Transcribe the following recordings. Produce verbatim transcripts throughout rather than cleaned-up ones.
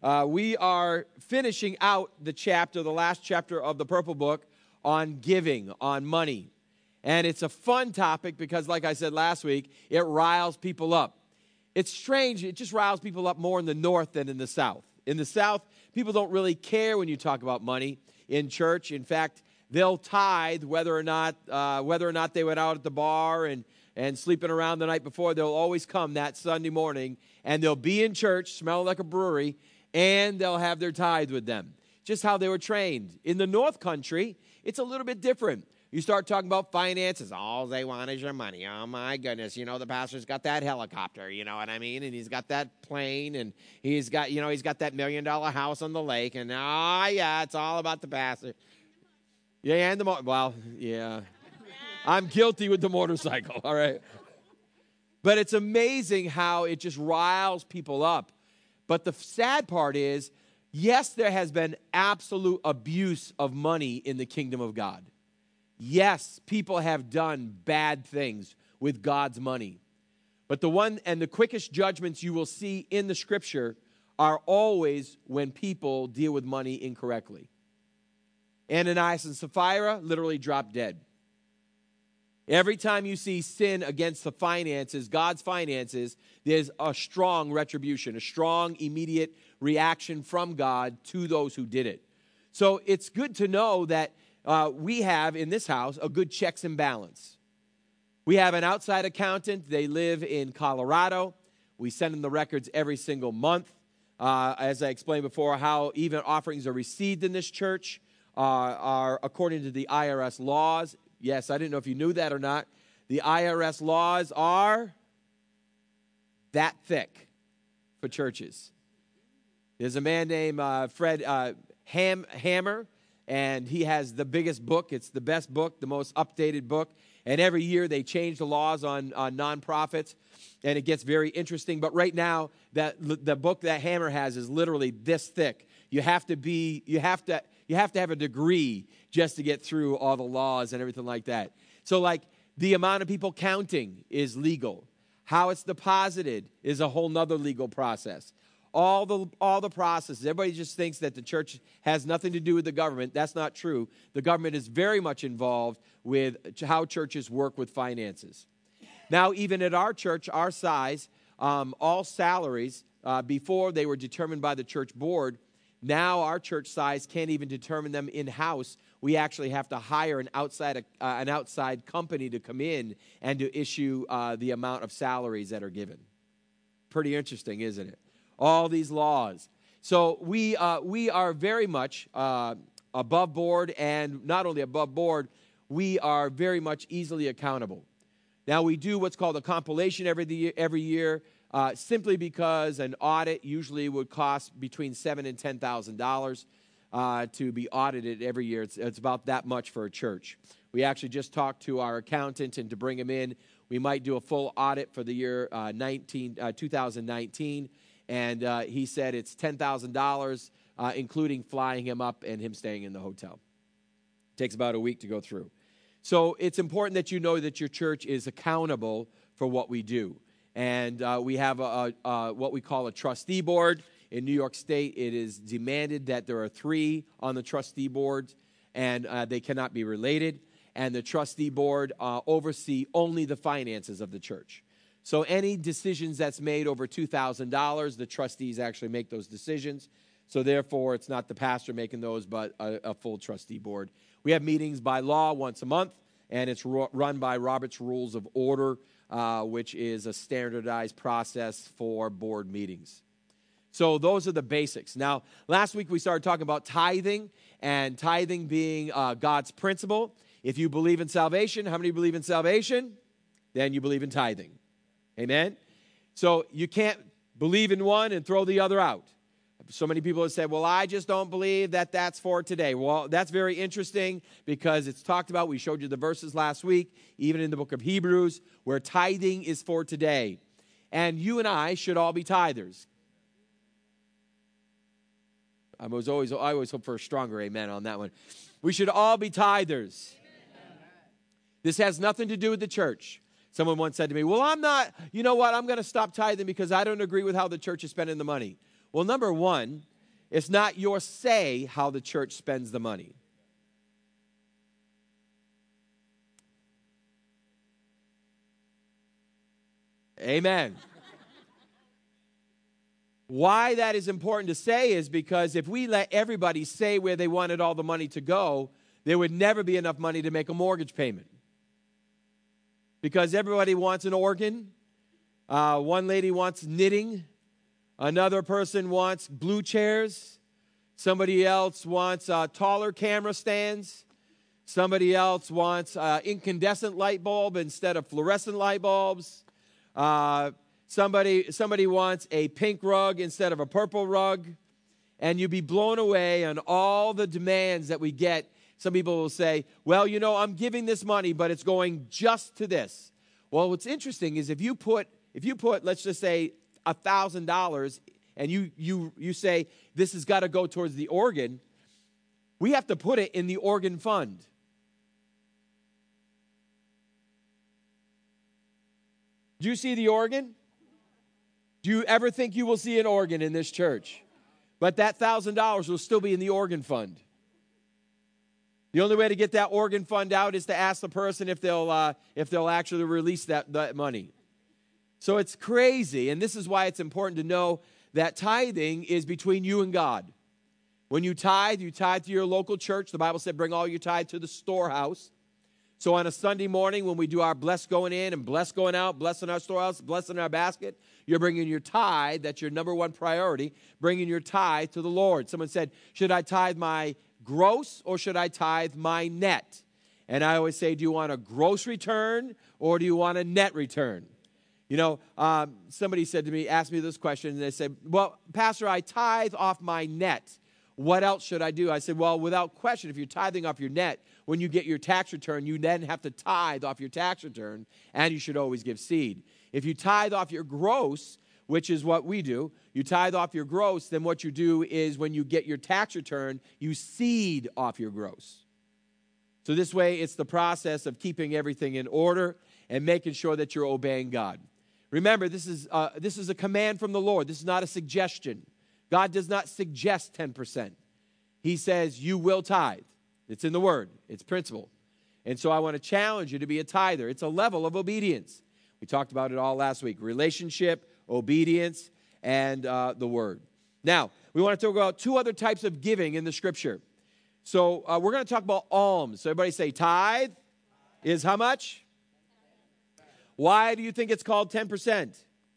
Uh, we are finishing out the chapter, the last chapter of the Purple Book on giving, on money. And it's a fun topic because, like I said last week, it riles people up. It's strange. It just riles people up more in the north than in the south. In the south, people don't really care when you talk about money in church. In fact, they'll tithe whether or not uh, whether or not they went out at the bar and, and sleeping around the night before. They'll always come that Sunday morning, and they'll be in church, smelling like a brewery, and they'll have their tithe with them. Just how they were trained. In the North Country, it's a little bit different. You start talking about finances, all they want is your money. Oh, my goodness. You know, the pastor's got that helicopter, you know what I mean? And he's got that plane, and he's got, you know, he's got that million-dollar house on the lake. And, oh, yeah, it's all about the pastor. Yeah, and the, mo- well, yeah. I'm guilty with the motorcycle, all right? But it's amazing how it just riles people up. But the sad part is, yes, there has been absolute abuse of money in the kingdom of God. Yes, people have done bad things with God's money. But the one and the quickest judgments you will see in the scripture are always when people deal with money incorrectly. Ananias and Sapphira literally dropped dead. Every time you see sin against the finances, God's finances, there's a strong retribution, a strong immediate reaction from God to those who did it. So it's good to know that uh, we have in this house a good checks and balance. We have an outside accountant. They live in Colorado. We send them the records every single month. Uh, as I explained before, how even offerings are received in this church uh, are according to the I R S laws. Yes, I didn't know if you knew that or not. The I R S laws are that thick for churches. There's a man named uh, Fred uh, Ham, Hammer, and he has the biggest book. It's the best book, the most updated book. And every year they change the laws on, on nonprofits, and it gets very interesting. But right now, that the book that Hammer has is literally this thick. You have to be, you have to, you have to have a degree just to get through all the laws and everything like that. So, like, the amount of people counting is legal. How it's deposited is a whole nother legal process. All the all the processes. Everybody just thinks that the church has nothing to do with the government. That's not true. The government is very much involved with how churches work with finances. Now, even at our church, our size, um, all salaries, uh, before they were determined by the church board, now our church size can't even determine them in-house. We actually have to hire an outside uh, an outside company to come in and to issue uh, the amount of salaries that are given. Pretty interesting, isn't it? All these laws. So we uh, we are very much uh, above board, and not only above board, we are very much easily accountable. Now, we do what's called a compilation every the, every year, uh, simply because an audit usually would cost between seven and ten thousand dollars uh, to be audited every year. It's, it's about that much for a church. We actually just talked to our accountant, and to bring him in, we might do a full audit for the year uh, nineteen, uh, two thousand nineteen. And uh, he said it's ten thousand dollars, uh, including flying him up and him staying in the hotel. It takes about a week to go through. So it's important that you know that your church is accountable for what we do. And uh, we have a, a, a, what we call a trustee board. In New York State, it is demanded that there are three on the trustee board, and uh, they cannot be related. And the trustee board uh, oversee only the finances of the church. So any decisions that's made over two thousand dollars, the trustees actually make those decisions. So therefore, it's not the pastor making those, but a, a full trustee board. We have meetings by law once a month, and it's ru- run by Robert's Rules of Order, uh, which is a standardized process for board meetings. So those are the basics. Now, last week we started talking about tithing, and tithing being uh, God's principle. If you believe in salvation, how many believe in salvation? Then you believe in tithing. Amen? So you can't believe in one and throw the other out. So many people have said, well, I just don't believe that that's for today. Well, that's very interesting because it's talked about. We showed you the verses last week, even in the book of Hebrews, where tithing is for today. And you and I should all be tithers. I was always, I always hope for a stronger amen on that one. We should all be tithers. This has nothing to do with the church. Someone once said to me, well, I'm not, you know what, I'm going to stop tithing because I don't agree with how the church is spending the money. Well, number one, It's not your say how the church spends the money. Amen. Why that is important to say is because if we let everybody say where they wanted all the money to go, there would never be enough money to make a mortgage payment. Because everybody wants an organ. Uh, one lady wants knitting. Another person wants blue chairs. Somebody else wants uh, taller camera stands. Somebody else wants uh, incandescent light bulb instead of fluorescent light bulbs. Uh, somebody, somebody wants a pink rug instead of a purple rug. And you'd be blown away on all the demands that we get. Some people will say, well, you know, I'm giving this money, but it's going just to this. Well, what's interesting is if you put, if you put, let's just say, one thousand dollars, and you, you, you say, this has got to go towards the organ, we have to put it in the organ fund. Do you see the organ? Do you ever think you will see an organ in this church? But that one thousand dollars will still be in the organ fund. The only way to get that organ fund out is to ask the person if they'll uh, if they'll actually release that, that money. So it's crazy, and this is why it's important to know that tithing is between you and God. When you tithe, you tithe to your local church. The Bible said bring all your tithe to the storehouse. So on a Sunday morning when we do our bless going in and bless going out, blessing our storehouse, blessing our basket, you're bringing your tithe. That's your number one priority, bringing your tithe to the Lord. Someone said, should I tithe my gross or should I tithe my net? And I always say, do you want a gross return or do you want a net return? You know, um, somebody said to me, asked me this question, and they said, well, Pastor, I tithe off my net. What else should I do? I said, well, without question, if you're tithing off your net, when you get your tax return, you then have to tithe off your tax return, and you should always give seed. If you tithe off your gross, which is what we do, you tithe off your gross, then what you do is when you get your tax return, you seed off your gross. So this way, it's the process of keeping everything in order and making sure that you're obeying God. Remember, this is, uh, this is a command from the Lord. This is not a suggestion. God does not suggest ten percent. He says you will tithe. It's in the Word. It's principle. And so I want to challenge you to be a tither. It's a level of obedience. We talked about it all last week. Relationship, obedience, and uh, the Word. Now, we want to talk about two other types of giving in the Scripture. So uh, we're going to talk about alms. So everybody say tithe is how much? Why do you think it's called ten percent?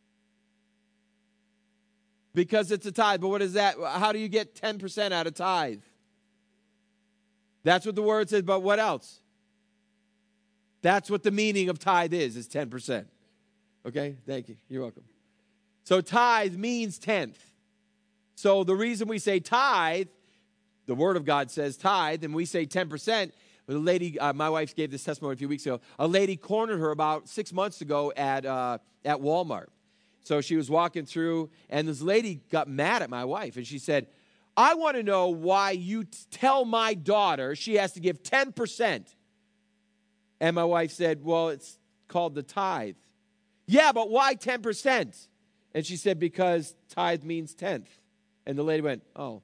Because it's a tithe. But what is that? How do you get ten percent out of tithe? That's what the word says, but what else? That's what the meaning of tithe is, is ten percent. Okay? Thank you. You're welcome. So tithe means tenth. So the reason we say tithe, the Word of God says tithe, and we say ten percent. A lady, uh, my wife gave this testimony a few weeks ago. A lady cornered her about six months ago at uh, at Walmart. So she was walking through, and this lady got mad at my wife, and she said, I want to know why you t- tell my daughter she has to give ten percent. And my wife said, well, it's called the tithe. Yeah, but why ten percent? And she said, because tithe means tenth. And the lady went, oh.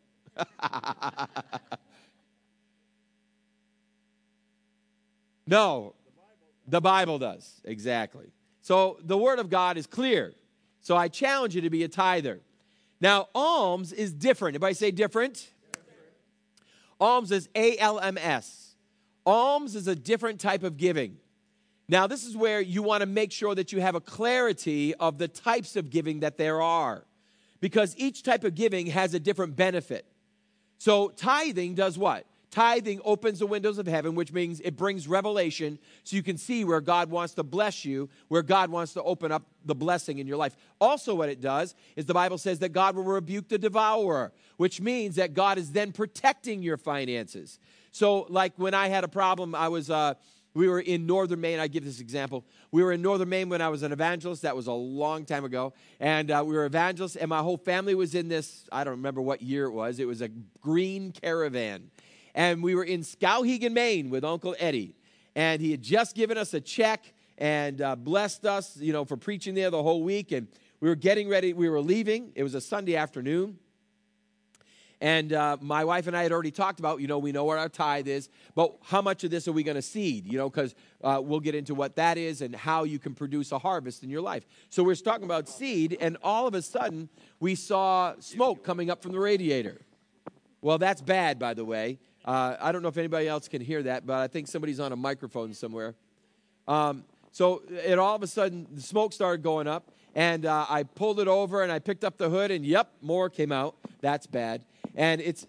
No, the Bible does, exactly. So the Word of God is clear. So I challenge you to be a tither. Now, alms is different. Everybody say different? different. Alms is A L M S. Alms is a different type of giving. Now, this is where you want to make sure that you have a clarity of the types of giving that there are, because each type of giving has a different benefit. So tithing does what? Tithing opens the windows of heaven, which means it brings revelation so you can see where God wants to bless you, where God wants to open up the blessing in your life. Also, what it does is the Bible says that God will rebuke the devourer, which means that God is then protecting your finances. So, like when I had a problem, I was, uh, we were in northern Maine. I give this example. We were in northern Maine when I was an evangelist. That was a long time ago. And uh, we were evangelists, and my whole family was in this, I don't remember what year it was. It was a green caravan. And we were in Skowhegan, Maine with Uncle Eddie. And he had just given us a check and uh, blessed us, you know, for preaching there the whole week. And we were getting ready. We were leaving. It was a Sunday afternoon. And uh, my wife and I had already talked about, you know, we know what our tithe is, but how much of this are we going to seed? You know, because uh, we'll get into what that is and how you can produce a harvest in your life. So we're talking about seed, and all of a sudden, we saw smoke coming up from the radiator. Well, that's bad, by the way. Uh, I don't know if anybody else can hear that, but I think somebody's on a microphone somewhere. Um, so it all of a sudden, the smoke started going up, and uh, I pulled it over, and I picked up the hood, and yep, more came out. That's bad. And it's,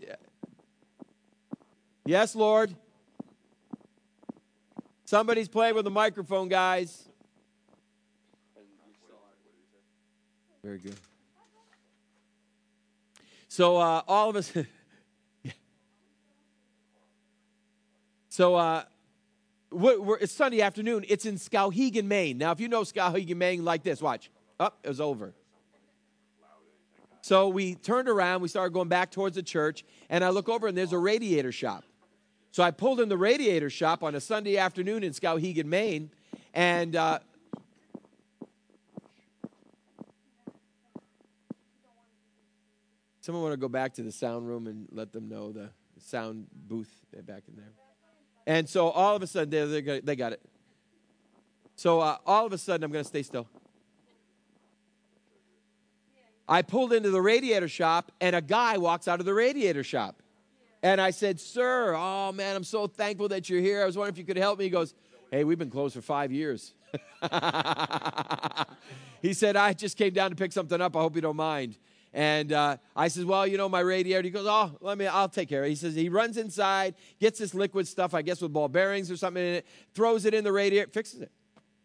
yes, Lord. Somebody's playing with the microphone, guys. Very good. So uh, all of us, so uh, we're, we're, it's Sunday afternoon. It's in Skowhegan, Maine. Now, if you know Skowhegan, Maine, like this, watch. Oh, it was over. So we turned around, we started going back towards the church, and I look over, and there's a radiator shop. So I pulled in the radiator shop on a Sunday afternoon in Skowhegan, Maine, and uh, someone want to go back to the sound room and let them know the sound booth back in there. And so all of a sudden, they, they, they got it. So uh, all of a sudden, I'm going to stay still. I pulled into the radiator shop, and a guy walks out of the radiator shop. And I said, sir, oh, man, I'm so thankful that you're here. I was wondering if you could help me. He goes, hey, we've been closed for five years. He said, I just came down to pick something up. I hope you don't mind. And uh, I said, well, you know, my radiator. He goes, oh, let me, I'll take care of it. He says, he runs inside, gets this liquid stuff, I guess with ball bearings or something in it, throws it in the radiator, fixes it.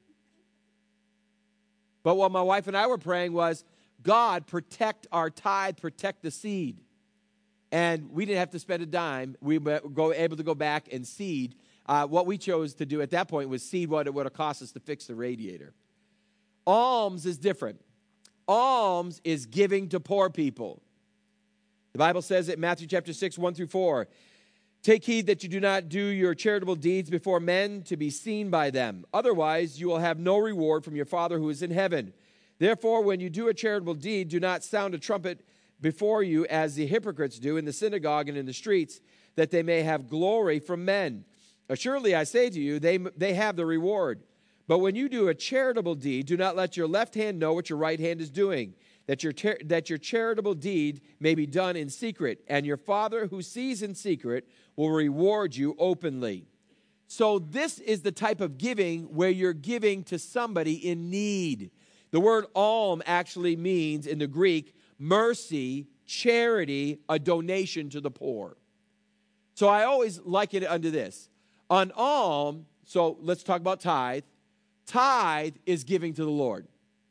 But what my wife and I were praying was, God, protect our tithe, protect the seed. And we didn't have to spend a dime. We were go, able to go back and seed. Uh, what we chose to do at that point was seed what it would have cost us to fix the radiator. Alms is different. Alms is giving to poor people. The Bible says it in Matthew chapter six, one through four. Take heed that you do not do your charitable deeds before men to be seen by them. Otherwise, you will have no reward from your Father who is in heaven. Therefore, when you do a charitable deed, do not sound a trumpet before you as the hypocrites do in the synagogue and in the streets, that they may have glory from men. Surely I say to you, they, they have the reward. But when you do a charitable deed, do not let your left hand know what your right hand is doing, that your, ter- that your charitable deed may be done in secret, and your Father who sees in secret will reward you openly. So this is the type of giving where you're giving to somebody in need. The word alm actually means, in the Greek, mercy, charity, a donation to the poor. So I always liken it unto this. An alm, so let's talk about tithe. Tithe is giving to the Lord.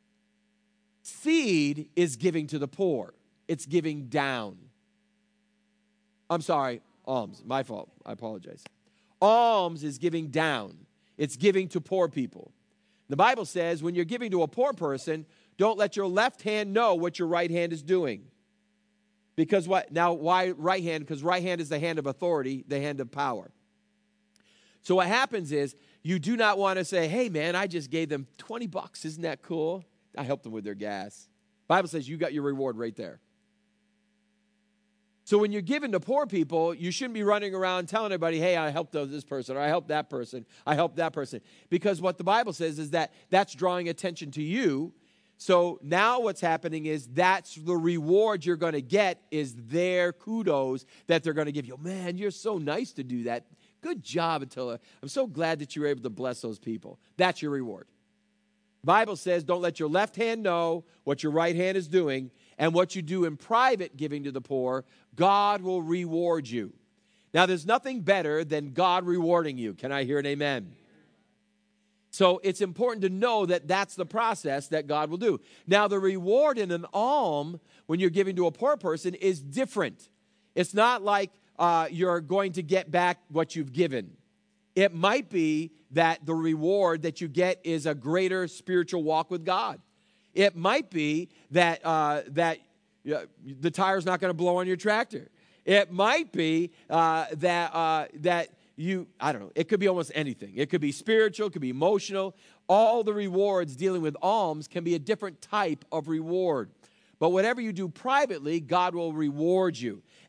Seed is giving to the poor. It's giving down. I'm sorry, alms, my fault. I apologize. Alms is giving down. It's giving to poor people. The Bible says when you're giving to a poor person, don't let your left hand know what your right hand is doing. Because what? Now, why right hand? Because right hand is the hand of authority, the hand of power. So what happens is you do not want to say, hey, man, I just gave them twenty bucks. Isn't that cool? I helped them with their gas. The Bible says you got your reward right there. So when you're giving to poor people, you shouldn't be running around telling everybody, hey, I helped this person, or I helped that person, I helped that person. Because what the Bible says is that that's drawing attention to you. So now what's happening is that's the reward you're going to get is their kudos that they're going to give you. Man, you're so nice to do that. Good job, Attila. I'm so glad that you were able to bless those people. That's your reward. The Bible says don't let your left hand know what your right hand is doing, and what you do in private giving to the poor, God will reward you. Now, there's nothing better than God rewarding you. Can I hear an amen? So it's important to know that that's the process that God will do. Now, the reward in an alm when you're giving to a poor person is different. It's not like uh, you're going to get back what you've given. It might be that the reward that you get is a greater spiritual walk with God. It might be that uh, that uh, the tire's not going to blow on your tractor. It might be uh, that uh, that you, I don't know, it could be almost anything. It could be spiritual, it could be emotional. All the rewards dealing with alms can be a different type of reward. But whatever you do privately, God will reward you.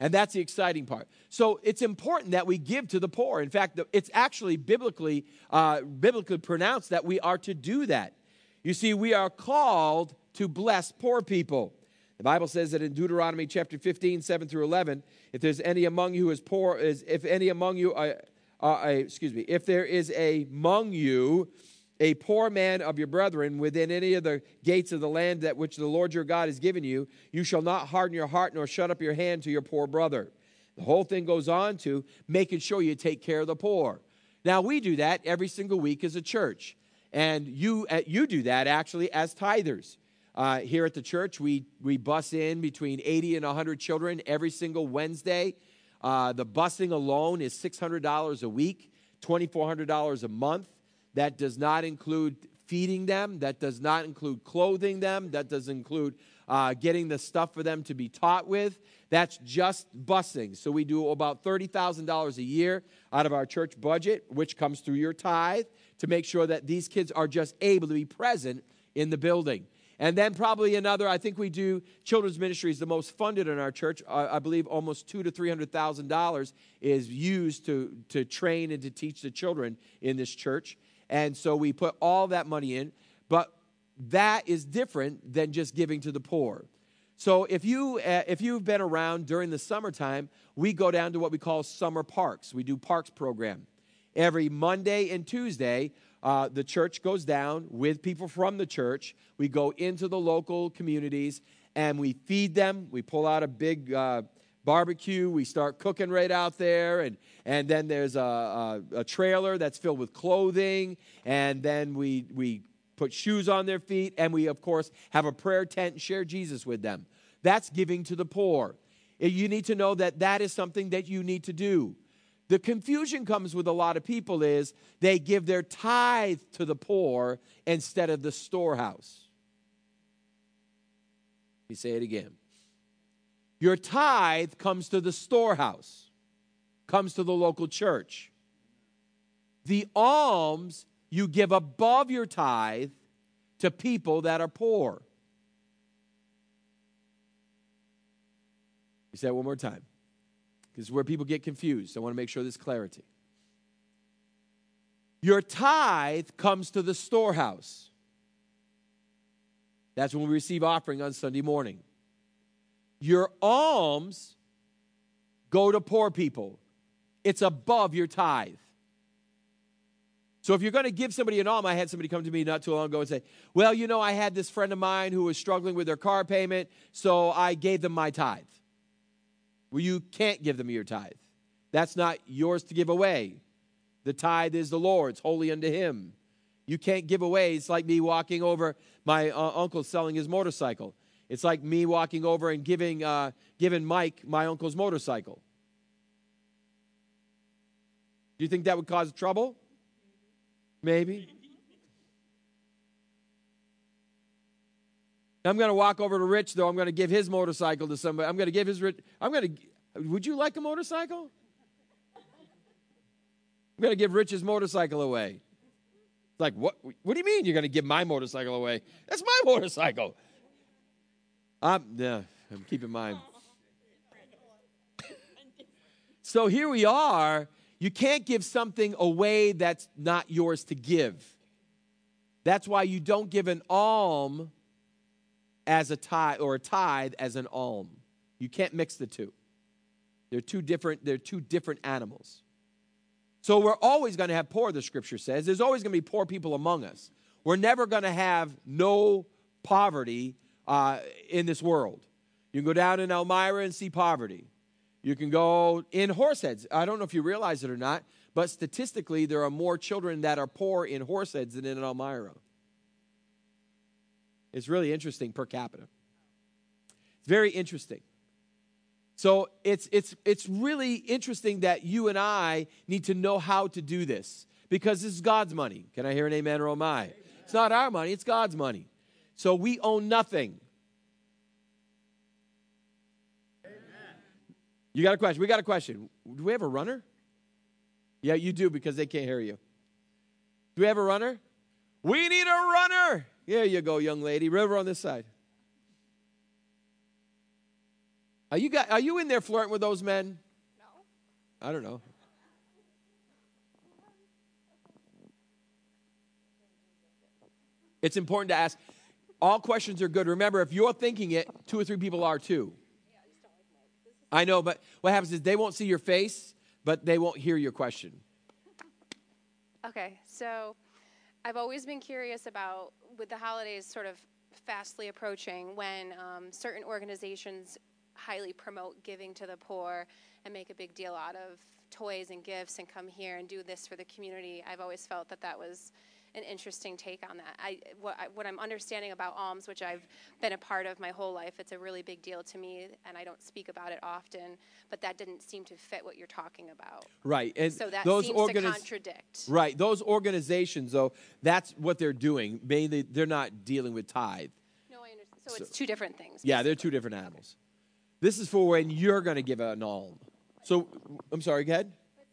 And that's the exciting part. So it's important that we give to the poor. In fact, it's actually biblically, uh, biblically pronounced that we are to do that. You see, we are called to bless poor people. The Bible says that in Deuteronomy chapter fifteen, seven through eleven, if there's any among you who is poor, is if any among you, uh, uh, excuse me, if there is a, among you a poor man of your brethren within any of the gates of the land that which the Lord your God has given you, you shall not harden your heart nor shut up your hand to your poor brother. The whole thing goes on to making sure you take care of the poor. Now, we do that every single week as a church. And you uh, you do that actually as tithers. Uh, here at the church, we, we bus in between eighty and one hundred children every single Wednesday. Uh, the busing alone is six hundred dollars a week, twenty-four hundred dollars a month. That does not include feeding them. That does not include clothing them. That does include uh, getting the stuff for them to be taught with. That's just busing. So we do about thirty thousand dollars a year out of our church budget, which comes through your tithe, to make sure that these kids are just able to be present in the building. And then probably another, I think we do, children's ministry is the most funded in our church. Uh, I believe almost two to three hundred thousand dollars is used to, to train and to teach the children in this church. And so we put all that money in, but that is different than just giving to the poor. So if, you, uh, if you've been around during the summertime, we go down to what we call summer parks. We do parks program. Every Monday and Tuesday, uh, the church goes down with people from the church. We go into the local communities, and we feed them. We pull out a big uh, barbecue. We start cooking right out there, and, and then there's a, a, a trailer that's filled with clothing, and then we we put shoes on their feet, and we, of course, have a prayer tent and share Jesus with them. That's giving to the poor. You need to know that that is something that you need to do. The confusion comes with a lot of people is they give their tithe to the poor instead of the storehouse. Let me say it again. Your tithe comes to the storehouse, comes to the local church. The alms you give above your tithe to people that are poor. You say it one more time. This is where people get confused. I want to make sure there's clarity. Your tithe comes to the storehouse. That's when we receive offering on Sunday morning. Your alms go to poor people. It's above your tithe. So if you're going to give somebody an alms, I had somebody come to me not too long ago and say, well, you know, I had this friend of mine who was struggling with their car payment, so I gave them my tithe. Well, you can't give them your tithe. That's not yours to give away. The tithe is the Lord's, holy unto him. You can't give away. It's like me walking over, my uh, uncle selling his motorcycle. It's like me walking over and giving, uh, giving Mike my uncle's motorcycle. Do you think that would cause trouble? Maybe. I'm going to walk over to Rich, though. I'm going to give his motorcycle to somebody. I'm going to give his Rich. I'm going to. Would you like a motorcycle? I'm going to give Rich's motorcycle away. It's like, what? What do you mean you're going to give my motorcycle away? That's my motorcycle. I'm, yeah, I'm keeping mine. So here we are. You can't give something away that's not yours to give. That's why you don't give an alm as a tithe, or a tithe as an alm. You can't mix the two. They're two different, they're two different animals. So we're always going to have poor, the scripture says. There's always going to be poor people among us. We're never going to have no poverty uh, in this world. You can go down in Elmira and see poverty. You can go in Horseheads. I don't know if you realize it or not, but statistically there are more children that are poor in Horseheads than in Elmira. It's really interesting per capita. It's very interesting. So it's it's it's really interesting that you and I need to know how to do this, because this is God's money. Can I hear an amen or oh my? Amen. It's not our money, it's God's money. So we own nothing. Amen. You got a question? We got a question. Do we have a runner? Yeah, you do, because they can't hear you. Do we have a runner? We need a runner. There you go, young lady. River on this side. Are you got, are you in there flirting with those men? No. I don't know. It's important to ask. All questions are good. Remember, if you're thinking it, two or three people are too. I know, but what happens is they won't see your face, but they won't hear your question. Okay, so I've always been curious about, with the holidays sort of fastly approaching, when um, certain organizations highly promote giving to the poor and make a big deal out of toys and gifts and come here and do this for the community. I've always felt that that was an interesting take on that. I what, I, what I'm understanding about alms, which I've been a part of my whole life, it's a really big deal to me, and I don't speak about it often, but that didn't seem to fit what you're talking about. Right. And so that those seems organiz- to contradict. Right. Those organizations, though, that's what they're doing. Mainly, they're not dealing with tithe. No, I understand. So, so it's two different things. Yeah, basically. they're two different animals. This is for when you're going to give an alm. So, I'm sorry, go ahead.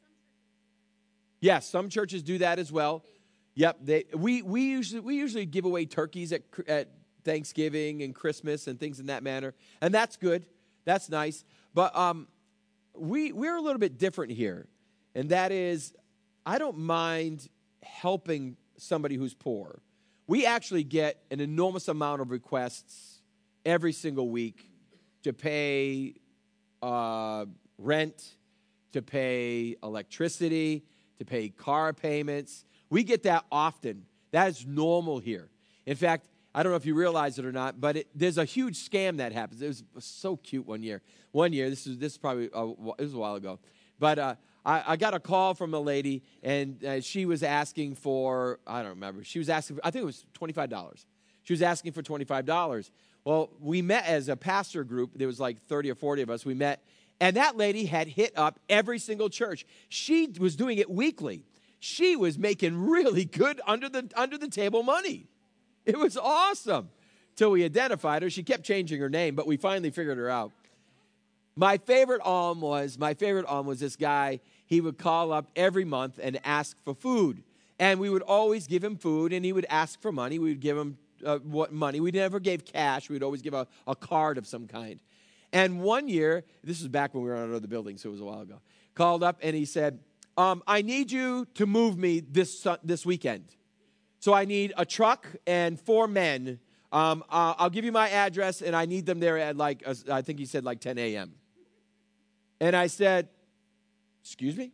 Yes, some churches do that as well. Yep, they, we we usually we usually give away turkeys at at Thanksgiving and Christmas and things in that manner, and that's good. That's nice. But um, we we're a little bit different here, and that is, I don't mind helping somebody who's poor. We actually get an enormous amount of requests every single week to pay uh, rent, to pay electricity, to pay car payments. We get that often. That is normal here. In fact, I don't know if you realize it or not, but it, there's a huge scam that happens. It was so cute one year. One year, this is this is probably uh, it was a while ago, but uh, I, I got a call from a lady, and uh, she was asking for, I don't remember. She was asking for, I think it was twenty-five dollars. She was asking for twenty-five dollars. Well, we met as a pastor group. There was like thirty or forty of us. We met, and that lady had hit up every single church. She was doing it weekly. She was making really good under the under the table money. It was awesome. Till we identified her. She kept changing her name, but we finally figured her out. My favorite alm was, my favorite alm was this guy. He would call up every month and ask for food. And we would always give him food, and he would ask for money. We would give him uh, what money. We never gave cash. We would always give a, a card of some kind. And one year, this was back when we were on another building, so it was a while ago, called up and he said, Um, I need you to move me this uh, this weekend. So I need a truck and four men. Um, uh, I'll give you my address, and I need them there at like, uh, I think he said like ten a.m. And I said, excuse me?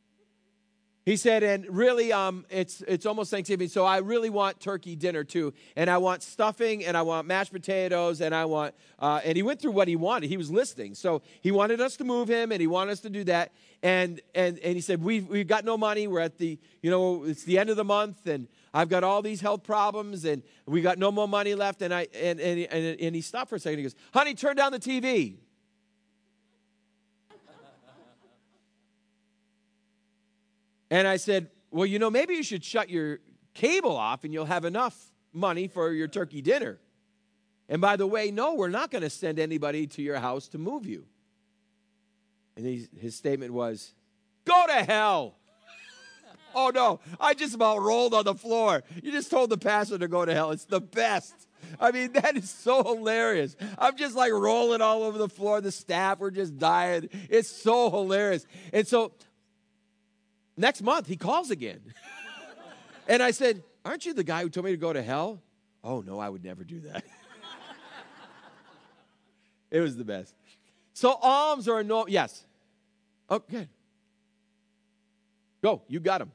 He said, and really, um, it's it's almost Thanksgiving, so I really want turkey dinner too. And I want stuffing, and I want mashed potatoes, and I want, uh, and he went through what he wanted. He was listening. So he wanted us to move him, and he wanted us to do that. And and and he said, we've, we've got no money. We're at the, you know, it's the end of the month, and I've got all these health problems, and we got no more money left. And I and and, and, and he stopped for a second. He goes, honey, turn down the T V. And I said, well, you know, maybe you should shut your cable off and you'll have enough money for your turkey dinner. And by the way, no, we're not going to send anybody to your house to move you. And he, his statement was, go to hell. Oh, no, I just about rolled on the floor. You just told the pastor to go to hell. It's the best. I mean, that is so hilarious. I'm just like rolling all over the floor. The staff were just dying. It's so hilarious. And so next month, he calls again. And I said, aren't you the guy who told me to go to hell? Oh, no, I would never do that. It was the best. So alms are no, yes. Okay. Go, you got them.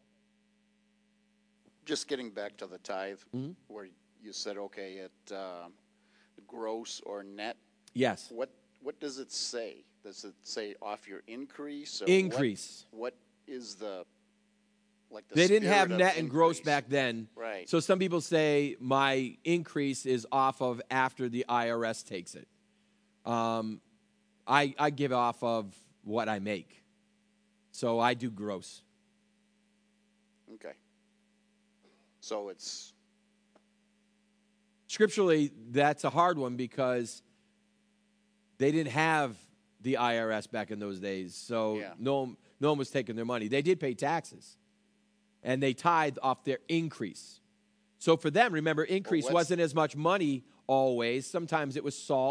Just getting back to the tithe, mm-hmm. where you said, okay, at uh, gross or net. Yes. What what does it say? Does it say off your increase? Or Increase. What, what is the, like the They didn't have spirit of net and gross increase? back then. Right. So some people say my increase is off of after the I R S takes it. Um, I, I give off of what I make. So I do gross. Okay. So it's... Scripturally, that's a hard one because they didn't have the I R S back in those days. So Yeah. no, no one was taking their money. They did pay taxes. And they tithed off their increase. So for them, remember, increase what's- wasn't as much money always. Sometimes it was salt.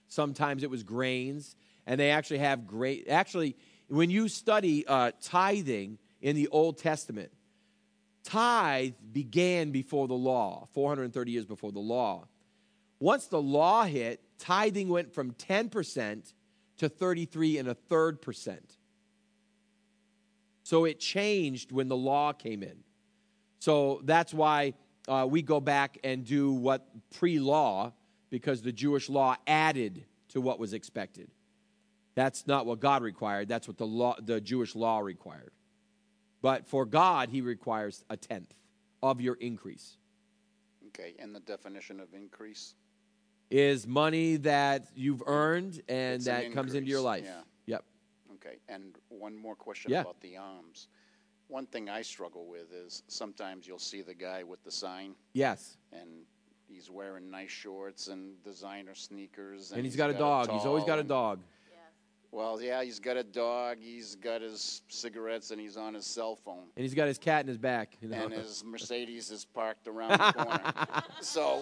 Sometimes it was grains. And they actually have great, actually, when you study uh, tithing in the Old Testament, tithe began before the law, four hundred thirty years before the law. Once the law hit, tithing went from ten percent to thirty-three and a third percent. So it changed when the law came in. So that's why uh, we go back and do what pre-law, because the Jewish law added to what was expected. That's not what God required. That's what the law, the Jewish law required. But for God, he requires a tenth of your increase. Okay, and the definition of increase? Is money that you've earned and It's an that comes into your increase, life. yeah. Yep. Okay, and one more question Yeah. about the alms. One thing I struggle with is sometimes you'll see the guy with the sign, Yes. and he's wearing nice shorts and designer sneakers. And, he's got a dog. He's always got a and- dog. Well, yeah, he's got a dog, he's got his cigarettes, and he's on his cell phone. And he's got his cat in his back. You know? And his Mercedes is parked around the corner. So,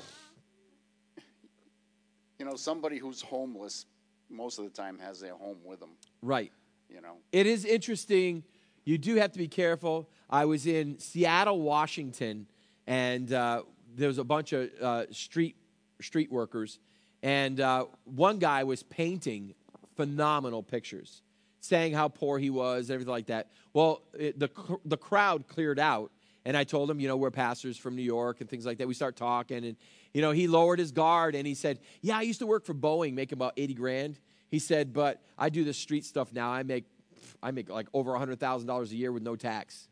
you know, somebody who's homeless most of the time has their home with them, Right. you know. It is interesting. You do have to be careful. I was in Seattle, Washington, and uh, there was a bunch of uh, street street workers, and uh, one guy was painting phenomenal pictures, saying how poor he was, everything like that. Well, it, the the crowd cleared out, and I told him, you know, we're pastors from New York and things like that. We start talking, and you know, he lowered his guard and he said, "Yeah, I used to work for Boeing, making about eighty grand." He said, "But I do this street stuff now. I make I make like over a hundred thousand dollars a year with no tax."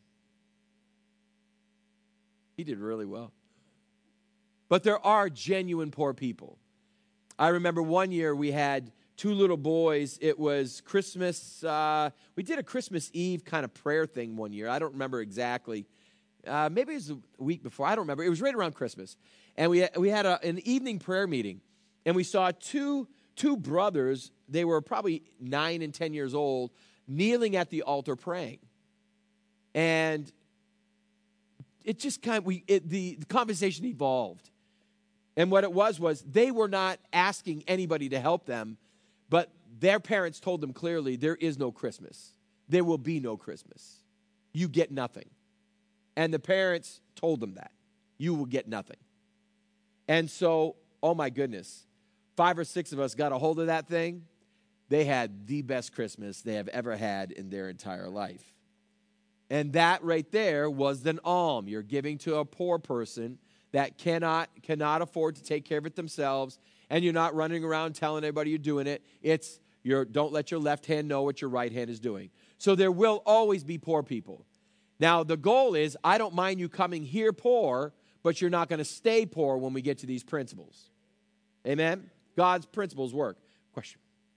He did really well. But there are genuine poor people. I remember one year we had two little boys. It was Christmas. Uh, we did a Christmas Eve kind of prayer thing one year. I don't remember exactly. Uh, maybe it was a week before. I don't remember. It was right around Christmas. And we, we had a, an evening prayer meeting. And we saw two, two brothers. They were probably nine and ten years old, kneeling at the altar praying. And it just kind of, we, it, the, the conversation evolved. And what it was was they were not asking anybody to help them, but their parents told them clearly, there is no Christmas. There will be no Christmas. You get nothing. And the parents told them that. You will get nothing. And so, oh my goodness, five or six of us got a hold of that thing. They had the best Christmas they have ever had in their entire life. And that right there was an alm. You're giving to a poor person that cannot cannot afford to take care of it themselves, and you're not running around telling everybody you're doing it. It's your don't let your left hand know what your right hand is doing. So there will always be poor people. Now, the goal is, I don't mind you coming here poor, but you're not going to stay poor when we get to these principles. Amen? God's principles work. Question?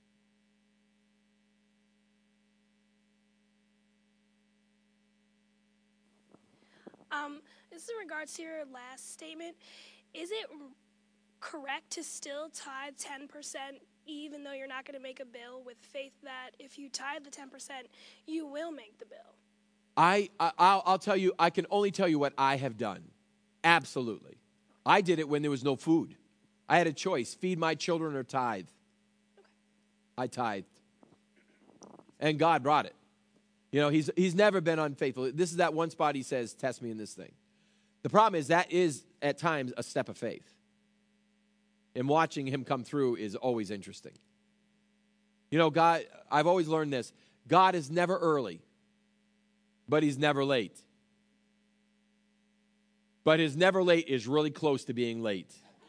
Um, this is in regards to your last statement. Is it r- correct to still tithe ten percent even though you're not going to make a bill, with faith that if you tithe the ten percent, you will make the bill? I, I I'll, I'll tell you, I can only tell you what I have done. Absolutely. I did it when there was no food. I had a choice, feed my children or tithe. Okay. I tithed. And God brought it. You know, he's he's never been unfaithful. This is that one spot he says, test me in this thing. The problem is that is, at times, a step of faith. And watching him come through is always interesting. You know, God, I've always learned this. God is never early, but he's never late. But his never late is really close to being late.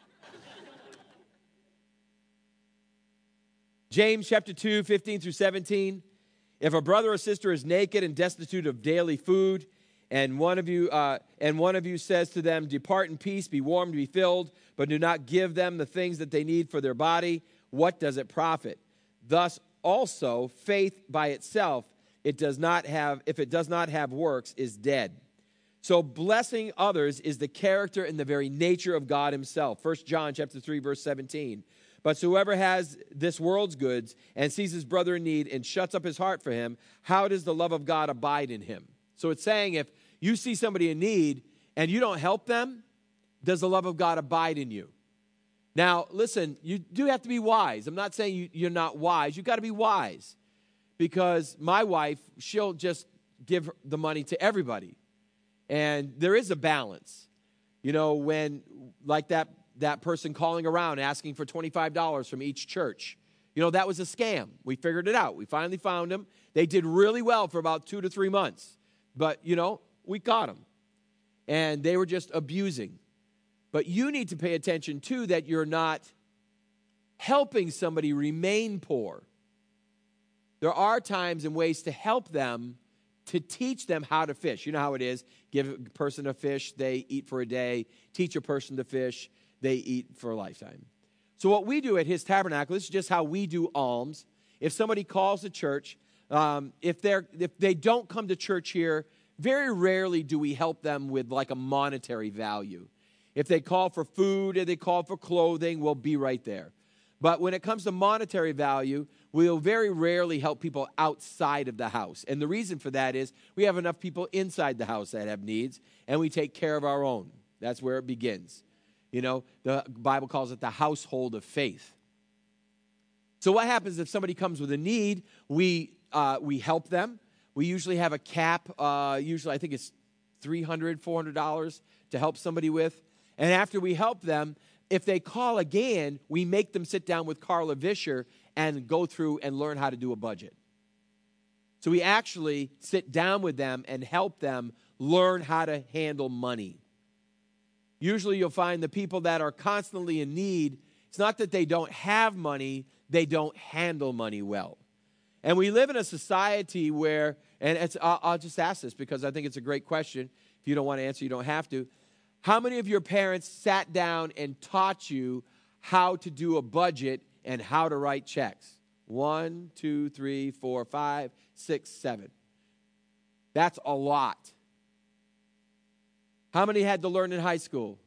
James chapter two, fifteen through seventeen. If a brother or sister is naked and destitute of daily food, and one of you uh, and one of you says to them, "Depart in peace, be warmed, be filled," but do not give them the things that they need for their body, what does it profit? Thus also faith by itself, it does not have, if it does not have works, is dead. So blessing others is the character and the very nature of God himself. First John chapter three, verse seventeen. But whoever has this world's goods and sees his brother in need and shuts up his heart for him, how does the love of God abide in him? So it's saying if you see somebody in need and you don't help them, does the love of God abide in you? Now, listen, you do have to be wise. I'm not saying you, you're not wise. You've got to be wise because my wife, she'll just give the money to everybody. And there is a balance. You know, when, like that, that person calling around asking for twenty-five dollars from each church, you know, that was a scam. We figured it out. We finally found them. They did really well for about two to three months. But, you know, we caught them. And they were just abusing. But you need to pay attention, too, that you're not helping somebody remain poor. There are times and ways to help them, to teach them how to fish. You know how it is. Give a person a fish, they eat for a day. Teach a person to fish, they eat for a lifetime. So what we do at His Tabernacle, this is just how we do alms. If somebody calls the church, um, if they're if they don't come to church here, very rarely do we help them with like a monetary value. If they call for food or they call for clothing, we'll be right there. But when it comes to monetary value, we'll very rarely help people outside of the house. And the reason for that is we have enough people inside the house that have needs, and we take care of our own. That's where it begins. You know, the Bible calls it the household of faith. So what happens if somebody comes with a need? We uh, we help them. We usually have a cap. Uh, usually I think it's three hundred dollars, four hundred dollars to help somebody with. And after we help them, if they call again, we make them sit down with Carla Vischer and go through and learn how to do a budget. So we actually sit down with them and help them learn how to handle money. Usually you'll find the people that are constantly in need, it's not that they don't have money, they don't handle money well. And we live in a society where, and it's, I'll, I'll just ask this because I think it's a great question. If you don't want to answer, you don't have to. How many of your parents sat down and taught you how to do a budget and how to write checks? One, two, three, four, five, six, seven. That's a lot. How many had to learn in high school?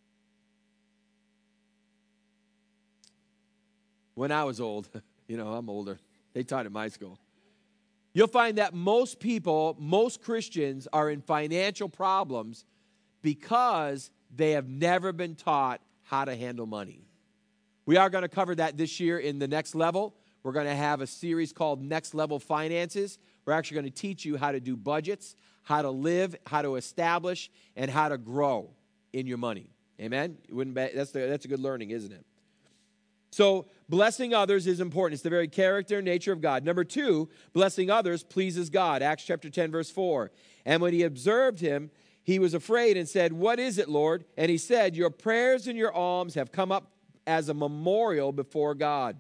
When I was old, you know, I'm older. They taught in my school. You'll find that most people, most Christians are in financial problems because they have never been taught how to handle money. We are going to cover that this year in the Next Level. We're going to have a series called Next Level Finances. We're actually going to teach you how to do budgets, how to live, how to establish, and how to grow in your money. Amen? It wouldn't be, that's, the, that's a good learning, isn't it? So blessing others is important. It's the very character and nature of God. Number two, blessing others pleases God. Acts chapter ten, verse four. And when he observed him, he was afraid and said, "What is it, Lord?" And he said, "Your prayers and your alms have come up as a memorial before God."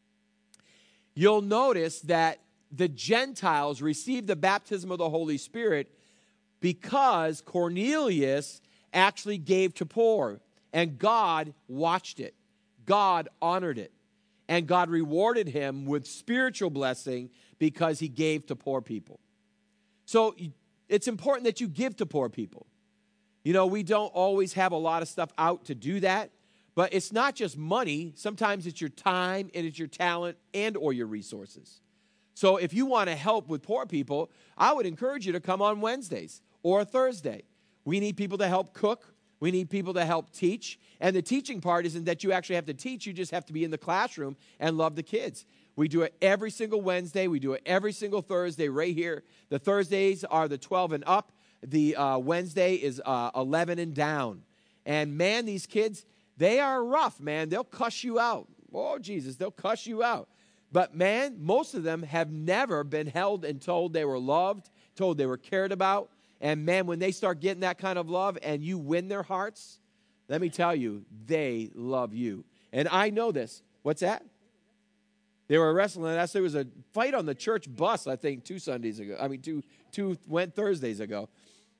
You'll notice that the Gentiles received the baptism of the Holy Spirit because Cornelius actually gave to poor, and God watched it. God honored it, and God rewarded him with spiritual blessing because he gave to poor people. So it's important that you give to poor people. You know, we don't always have a lot of stuff out to do that, but it's not just money. Sometimes it's your time and it's your talent and or your resources. So if you want to help with poor people, I would encourage you to come on Wednesdays or Thursday. We need people to help cook. We need people to help teach. And the teaching part isn't that you actually have to teach. You just have to be in the classroom and love the kids. We do it every single Wednesday. We do it every single Thursday right here. The Thursdays are the twelve and up. The uh, Wednesday is uh, eleven and down. And man, these kids, they are rough, man. They'll cuss you out. Oh, Jesus, they'll cuss you out. But man, most of them have never been held and told they were loved, told they were cared about. And man, when they start getting that kind of love and you win their hearts, let me tell you, they love you. And I know this. What's that? They were wrestling. That's, there was a fight on the church bus, I think, two Sundays ago. I mean, two, two went Thursdays ago.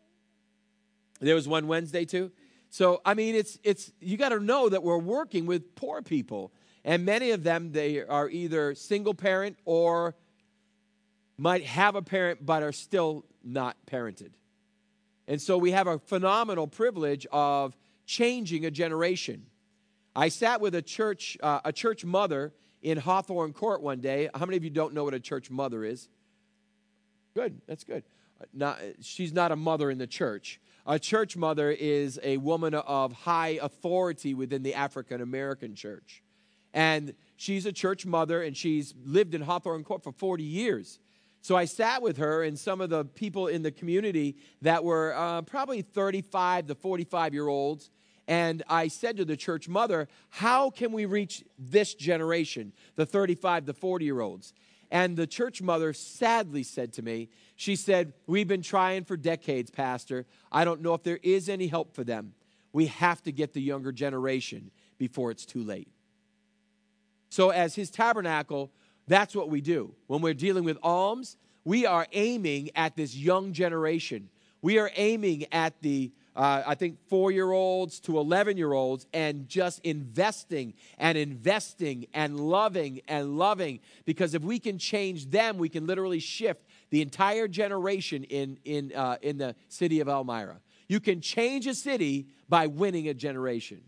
There was one Wednesday, too. So, I mean, it's it's you got to know that we're working with poor people. And many of them, they are either single parent or might have a parent but are still not parented. And so we have a phenomenal privilege of changing a generation. I sat with a church uh, a church mother in Hawthorne Court one day. How many of you don't know what a church mother is? Good, that's good. not, she's not a mother in the church. A church mother is a woman of high authority within the African American church. And she's a church mother, and she's lived in Hawthorne Court for forty years. So I sat with her and some of the people in the community that were uh, probably thirty-five to forty-five-year-olds, and I said to the church mother, how can we reach this generation, the thirty-five to forty-year-olds? And the church mother sadly said to me, she said, we've been trying for decades, Pastor. I don't know if there is any help for them. We have to get the younger generation before it's too late. So as His Tabernacle, that's what we do. When we're dealing with alms, we are aiming at this young generation. We are aiming at the, uh, I think, four-year-olds to eleven-year-olds and just investing and investing and loving and loving. Because if we can change them, we can literally shift the entire generation in, in, uh, in the city of Elmira. You can change a city by winning a generation.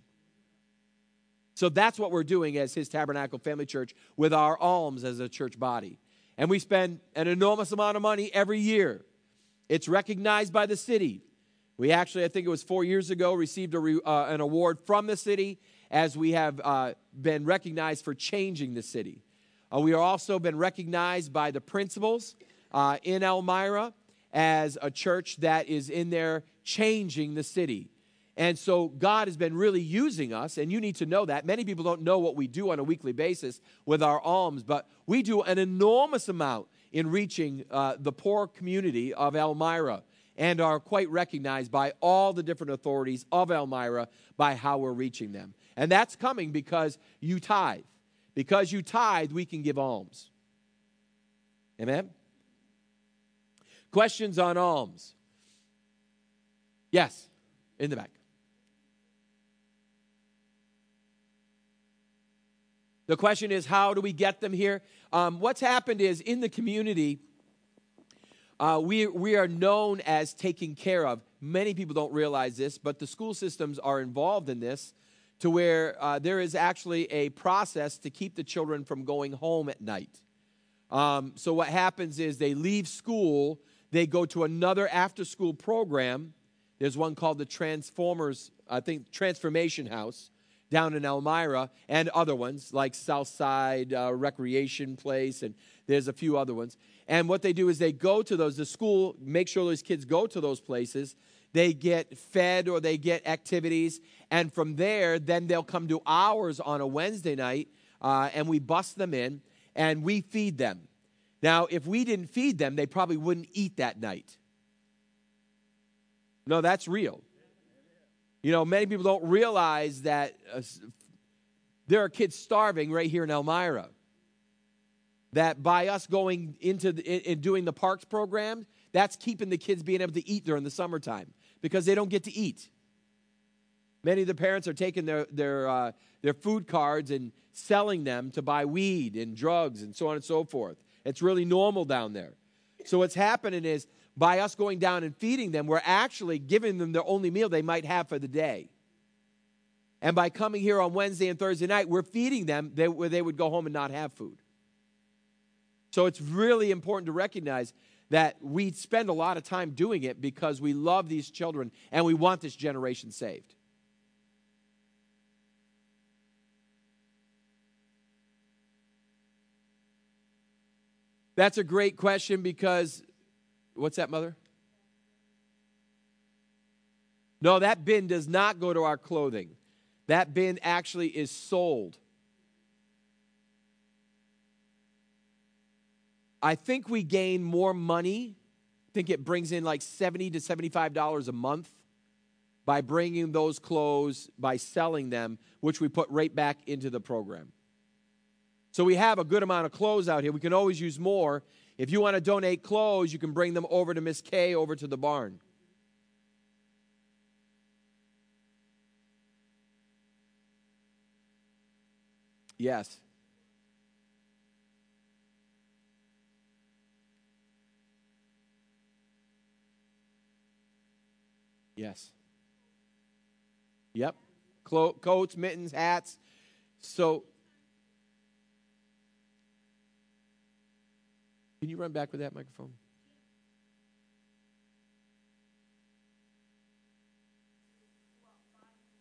So that's what we're doing as His Tabernacle Family Church with our alms as a church body. And we spend an enormous amount of money every year. It's recognized by the city. We actually, I think it was four years ago, received a re, uh, an award from the city as we have uh, been recognized for changing the city. Uh, we are also been recognized by the principals uh, in Elmira as a church that is in there changing the city. And so God has been really using us, and you need to know that. Many people don't know what we do on a weekly basis with our alms, but we do an enormous amount in reaching uh, the poor community of Elmira and are quite recognized by all the different authorities of Elmira by how we're reaching them. And that's coming because you tithe. Because you tithe, we can give alms. Amen? Questions on alms? Yes, in the back. The question is, how do we get them here? Um, what's happened is, in the community, uh, we, we are known as taking care of. Many people don't realize this, but the school systems are involved in this to where uh, there is actually a process to keep the children from going home at night. Um, so what happens is they leave school, they go to another after-school program. There's one called the Transformers, I think, Transformation House, down in Elmira, and other ones like Southside uh, Recreation Place, and there's a few other ones. And what they do is they go to those, the school, make sure those kids go to those places. They get fed or they get activities, and from there, then they'll come to ours on a Wednesday night, uh, and we bus them in, and we feed them. Now, if we didn't feed them, they probably wouldn't eat that night. No, that's real. You know, many people don't realize that uh, there are kids starving right here in Elmira. That by us going into the, in, in doing the parks program, that's keeping the kids being able to eat during the summertime because they don't get to eat. Many of the parents are taking their their uh, their food cards and selling them to buy weed and drugs and so on and so forth. It's really normal down there. So what's happening is, by us going down and feeding them, we're actually giving them the only meal they might have for the day. And by coming here on Wednesday and Thursday night, we're feeding them they, where they would go home and not have food. So it's really important to recognize that we spend a lot of time doing it because we love these children and we want this generation saved. That's a great question because, what's that, Mother? No, that bin does not go to our clothing. That bin actually is sold. I think we gain more money. I think it brings in like seventy to seventy-five dollars a month by bringing those clothes, by selling them, which we put right back into the program. So we have a good amount of clothes out here. We can always use more. If you want to donate clothes, you can bring them over to Miss Kay, over to the barn. Yes. Yes. Yep. Clo- coats, mittens, hats. So, can you run back with that microphone?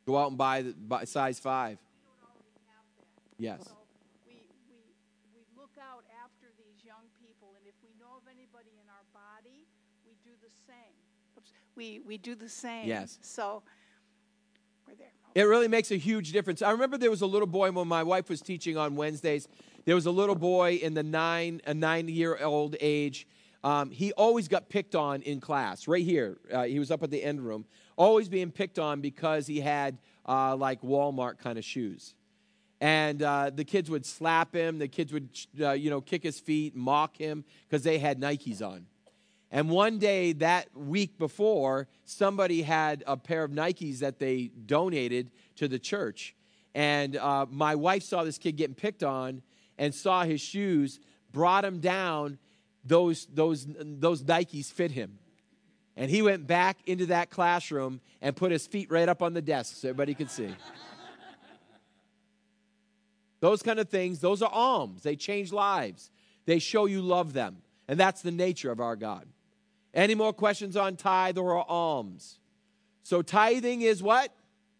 Go out and buy, the, buy size five. We don't already have that. Yes. So we, we, we look out after these young people, and if we know of anybody in our body, we do the same. Oops. We, we do the same. Yes. So we're there. It really makes a huge difference. I remember there was a little boy when my wife was teaching on Wednesdays. There was a little boy in the nine, a nine-year-old age. Um, he always got picked on in class, right here. Uh, he was up at the end room, always being picked on because he had uh, like Walmart kind of shoes. And uh, the kids would slap him. The kids would, uh, you know, kick his feet, mock him because they had Nikes on. And one day that week before, somebody had a pair of Nikes that they donated to the church. And uh, my wife saw this kid getting picked on and saw his shoes, brought him down. Those, those, those Nikes fit him. And he went back into that classroom and put his feet right up on the desk so everybody could see. Those kind of things, those are alms. They change lives. They show you love them. And that's the nature of our God. Any more questions on tithe or alms? So tithing is what?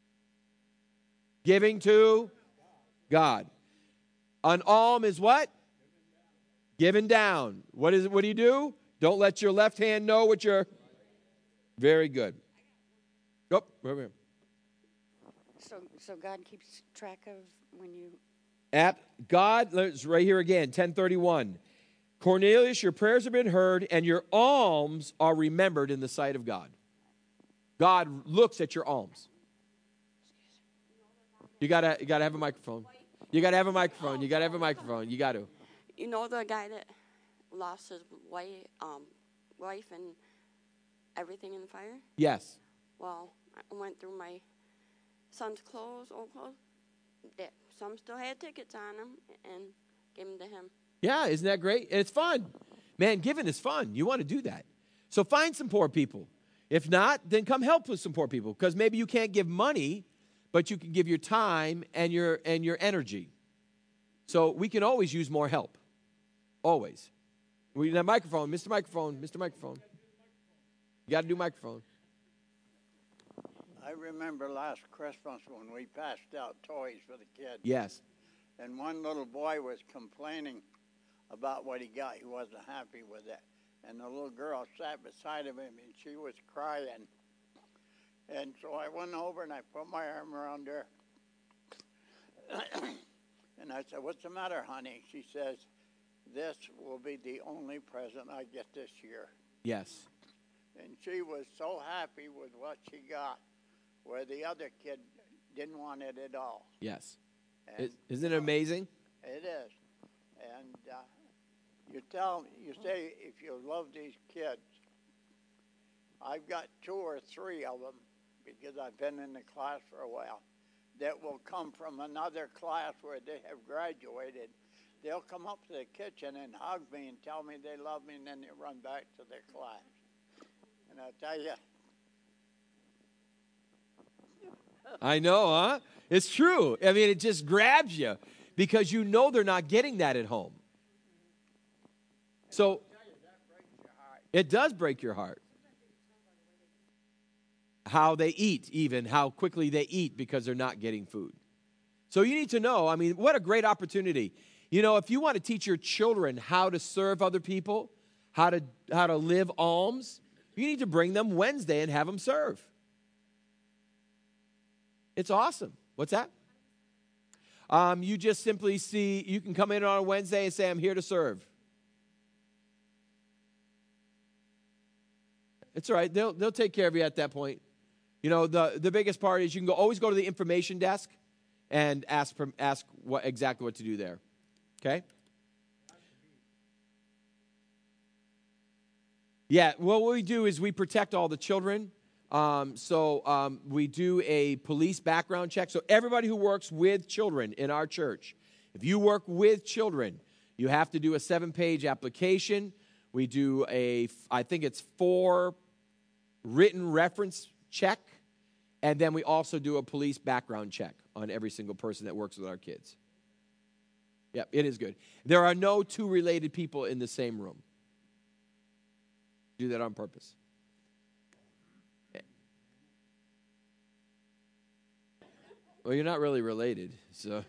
Giving to God. An alm is what? Given down. What is it? What do you do? Don't let your left hand know what your... Very good. Go. Right here. So, so God keeps track of when you... At God, it's right here again, ten thirty-one. Cornelius, your prayers have been heard, and your alms are remembered in the sight of God. God looks at your alms. You gotta, you gotta have a microphone. You gotta have a microphone. You gotta have a microphone. You got to. You know the guy that lost his wife, um, wife and everything in the fire? Yes. Well, I went through my son's clothes, old clothes. That some still had tickets on them, and gave them to him. Yeah, isn't that great? And it's fun. Man, giving is fun. You want to do that. So find some poor people. If not, then come help with some poor people, because maybe you can't give money, but you can give your time and your and your energy. So we can always use more help. Always. We need that microphone. Mister Microphone. Mister Microphone. You got to do microphone. I remember last Christmas when we passed out toys for the kids. Yes. And one little boy was complaining about what he got. He wasn't happy with it. And the little girl sat beside of him, and she was crying. And so I went over, and I put my arm around her. And I said, "What's the matter, honey?" She says, "This will be the only present I get this year." Yes. And she was so happy with what she got, where the other kid didn't want it at all. Yes. And, Isn't it amazing? It is. And uh, you tell, you say, if you love these kids, I've got two or three of them, because I've been in the class for a while, that will come from another class where they have graduated. They'll come up to the kitchen and hug me and tell me they love me, and then they run back to their class. And I'll tell you, I know, huh? It's true. I mean, it just grabs you because you know they're not getting that at home. So it does break your heart. How they eat, even how quickly they eat because they're not getting food. So you need to know, I mean, what a great opportunity. You know, if you want to teach your children how to serve other people, how to how to live alms, you need to bring them Wednesday and have them serve. It's awesome. What's that? Um, you just simply see, you can come in on a Wednesday and say, "I'm here to serve." It's all right. They'll, they'll take care of you at that point. You know, the, the biggest part is you can go, always go to the information desk and ask, ask what, exactly what to do there. Okay? Yeah, well, what we do is we protect all the children. Um, so um, we do a police background check. So everybody who works with children in our church, if you work with children, you have to do a seven-page application. We do a, I think it's four written reference check, and then we also do a police background check on every single person that works with our kids. Yep, it is good. There are no two related people in the same room. Do that on purpose. Well, you're not really related, so.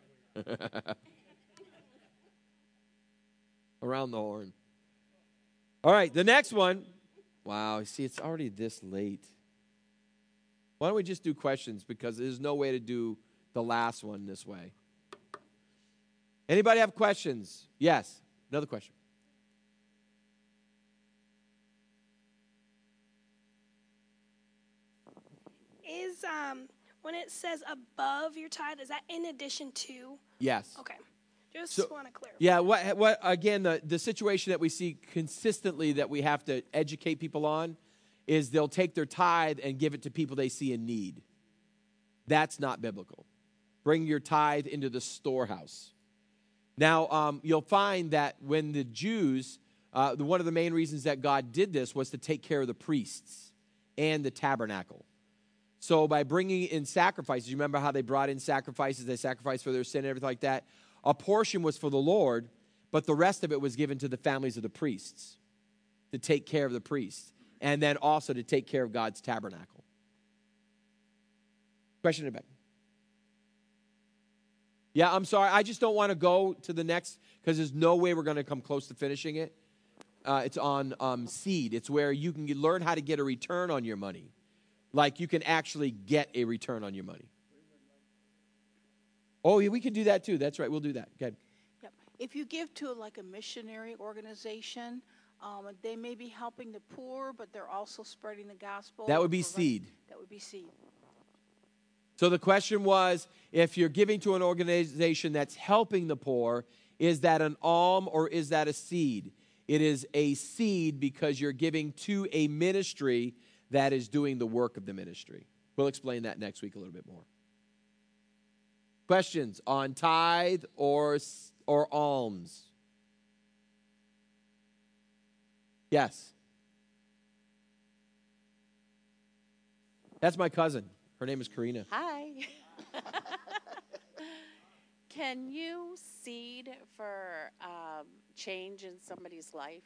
Around the horn. All right, the next one. Wow, see, it's already this late. Why don't we just do questions, because there's no way to do the last one this way. Anybody have questions? Yes, another question. Is um when it says above your tithe, is that in addition to? Yes. Okay. Just So- want to clarify. Yeah, what, what again, the, the situation that we see consistently that we have to educate people on is they'll take their tithe and give it to people they see in need. That's not biblical. Bring your tithe into the storehouse. Now, um, you'll find that when the Jews, uh, the, one of the main reasons that God did this was to take care of the priests and the tabernacle. So by bringing in sacrifices, you remember how they brought in sacrifices, they sacrificed for their sin and everything like that. A portion was for the Lord, but the rest of it was given to the families of the priests to take care of the priests, and then also to take care of God's tabernacle. Question, Rebecca? Yeah, I'm sorry. I just don't want to go to the next, because there's no way we're going to come close to finishing it. Uh, it's on um, seed. It's where you can learn how to get a return on your money. Like you can actually get a return on your money. Oh, yeah, we can do that too. That's right. We'll do that. Go ahead. Yep. If you give to like a missionary organization, um, they may be helping the poor, but they're also spreading the gospel. That would be Provide- seed. That would be seed. So the question was, if you're giving to an organization that's helping the poor, is that an alm or is that a seed? It is a seed because you're giving to a ministry that is doing the work of the ministry. We'll explain that next week a little bit more. Questions on tithe or, or alms? Yes. That's my cousin. Her name is Karina. Hi. Can you seed for um, change in somebody's life?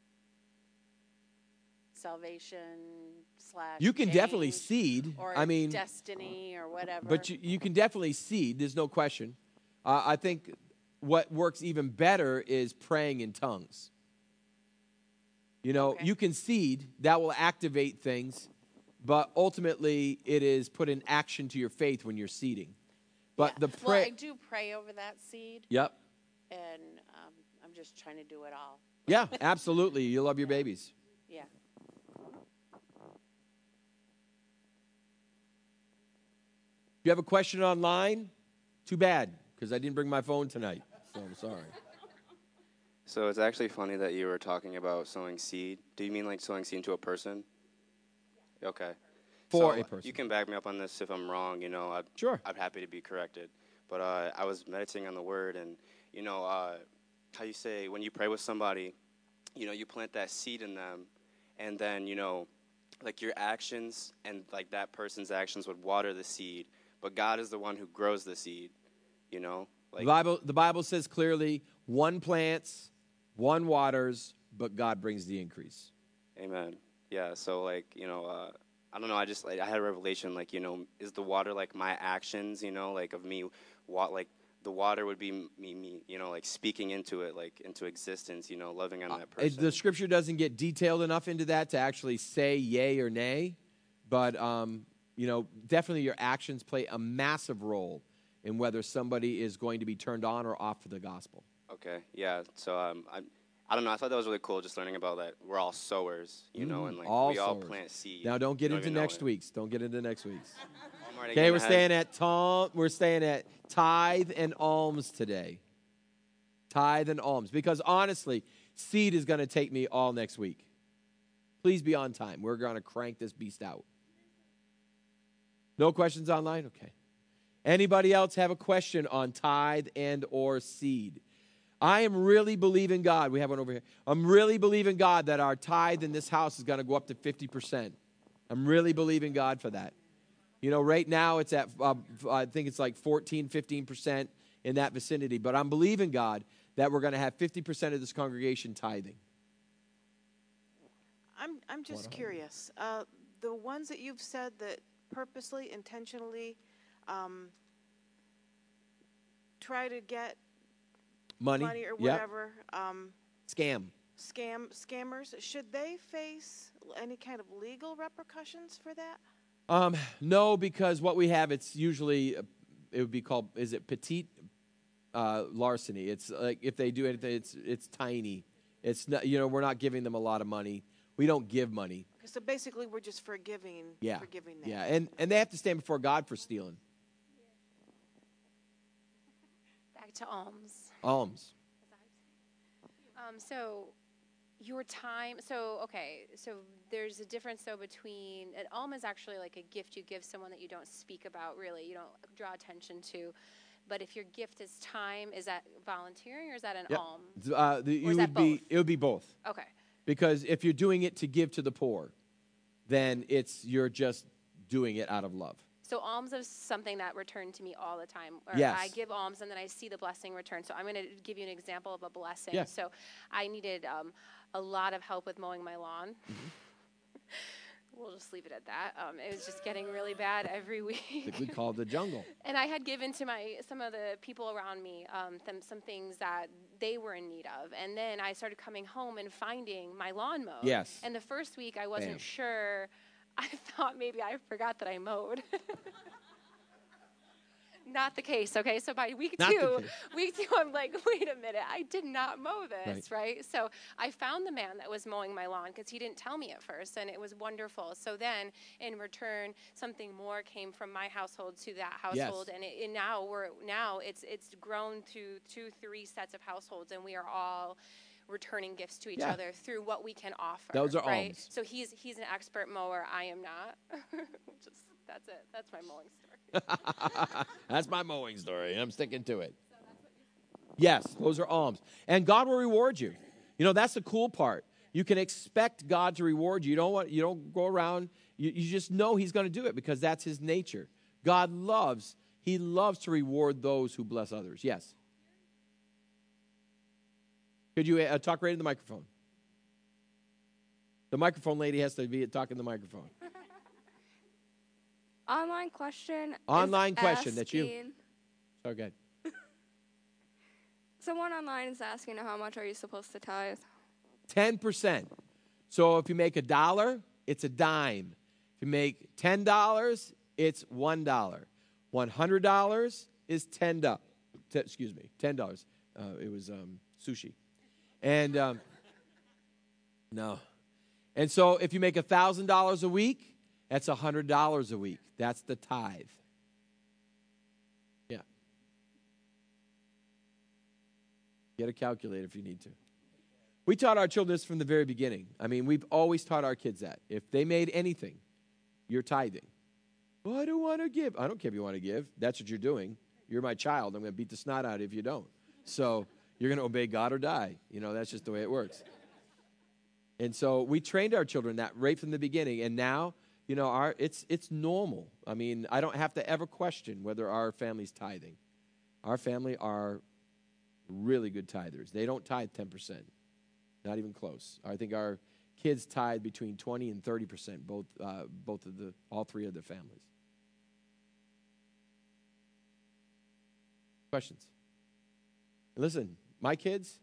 Salvation slash You can definitely change, seed. or I mean, destiny or whatever. but you, you can definitely seed. There's no question. Uh, I think what works even better is praying in tongues. You know, Okay. you can seed. That will activate things. But ultimately, it is put in action to your faith when you're seeding. But Yeah. the Well, prayer. I do pray over that seed, Yep. and um, I'm just trying to do it all. Yeah, absolutely. You love your babies. Yeah. If you have a question online, too bad, because I didn't bring my phone tonight. So I'm sorry. So it's actually funny that you were talking about sowing seed. Do you mean like sowing seed into a person? Okay. For So a person. You can back me up on this if I'm wrong. You know, I'd, Sure. I'm happy to be corrected. But uh, I was meditating on the word, and you know uh, how you say when you pray with somebody, you know, you plant that seed in them, and then you know, like your actions and like that person's actions would water the seed, but God is the one who grows the seed. You know, The like Bible, the Bible says clearly, one plants, one waters, but God brings the increase. Amen. Yeah. So like you know, uh, I don't know. I just like I had a revelation. Like you know, is the water like my actions? You know, like of me, what like the water would be me, me. You know, like speaking into it, like into existence. You know, loving on that It- person. the scripture doesn't get detailed enough into that to actually say yay or nay, but um, you know, definitely your actions play a massive role in whether somebody is going to be turned on or off for the gospel. Okay. Yeah. So um, I. I don't know. I thought that was really cool, just learning about that. We're all sowers, you know, Mhm. and like all we all sowers. plant seed. Now, don't get You into even know next it. week's. Don't get into next week's. I'm already Okay, getting we're ahead. staying at Tom. We're staying at tithe and alms today. Tithe and alms, because honestly, seed is going to take me all next week. Please be on time. We're going to crank this beast out. No questions online? Okay. Anybody else have a question on tithe and or seed? I am really believing God. We have one over here. I'm really believing God that our tithe in this house is going to go up to fifty percent. I'm really believing God for that. You know, right now it's at, uh, I think it's like fourteen, fifteen percent in that vicinity. But I'm believing God that we're going to have fifty percent of this congregation tithing. I'm I'm just curious. Uh, the ones that you've said that purposely, intentionally um, try to get Money, money or Yep. whatever, um, Scam. scam scammers, should they face any kind of legal repercussions for that? Um, no, because what we have, it's usually, uh, it would be called, is it petite uh, larceny? It's like if they do anything, it's it's tiny. It's not, you know, we're not giving them a lot of money. We don't give money. Okay, so basically, we're just forgiving. Yeah, Forgiving that. yeah, and and they have to stand before God for stealing. Back to alms. Alms. Um, so your time, so, okay, so there's a difference, though, between, an alm is actually like a gift you give someone that you don't speak about, really, you don't draw attention to. But if your gift is time, is that volunteering or is that an Yep. alm? Uh, the, Or you is that would be, both? it would be both. Okay. Because if you're doing it to give to the poor, then it's you're just doing it out of love. So alms is something that returned to me all the time. Or Yes. I give alms and then I see the blessing return. So I'm going to give you an example of a blessing. Yeah. So I needed um, a lot of help with mowing my lawn. Mm-hmm. We'll just leave it at that. Um, it was just getting really bad every I week. think we call it the jungle. And I had given to my some of the people around me um, them, some things that they were in need of. And then I started coming home and finding my lawn mowed. Yes. And the first week I wasn't Bam. sure. I thought maybe I forgot that I mowed. Not the case, okay? So by week Not the two, case. week two, I'm like, wait a minute, I did not mow this, right? So I found the man that was mowing my lawn because he didn't tell me at first, and it was wonderful. So then, in return, something more came from my household to that household, Yes. and, it, and now we're now it's it's grown to two, three sets of households, and we are all returning gifts to each Yeah. other through what we can offer. Those are right? alms. So he's he's an expert mower. I am not. Just that's it. That's my mowing story. That's my mowing story, and I'm sticking to it. Yes, those are alms. And God will reward you. You know, that's the cool part. You can expect God to reward you. You don't want you don't go around, you, you just know he's going to do it because that's his nature. God loves, he loves to reward those who bless others. Yes. Could you uh, talk right into the microphone? The microphone lady has to be talking to the microphone. Online question. Online is question, that's you. asking- So good. Someone online is asking how much are you supposed to tithe? ten percent. So if you make a dollar, it's a dime. If you make ten dollars, it's one dollar. one hundred dollars is ten dollars. T- excuse me, ten dollars. Uh, it was um, sushi. And um, no. And so if you make one thousand dollars a week, that's one hundred dollars a week. That's the tithe. Yeah. Get a calculator if you need to. We taught our children this from the very beginning. I mean, we've always taught our kids that. If they made anything, you're tithing. Well, I don't want to give. I don't care if you want to give. That's what you're doing. You're my child. I'm going to beat the snot out of you if you don't. So you're going to obey God or die. You know, that's just the way it works. And so we trained our children that right from the beginning. And now, you know, our it's it's normal. I mean, I don't have to ever question whether our family's tithing. Our family are really good tithers. They don't tithe ten percent. Not even close. I think our kids tithe between twenty and thirty percent, both uh, both of the all three of their families. Questions? Listen, my kids,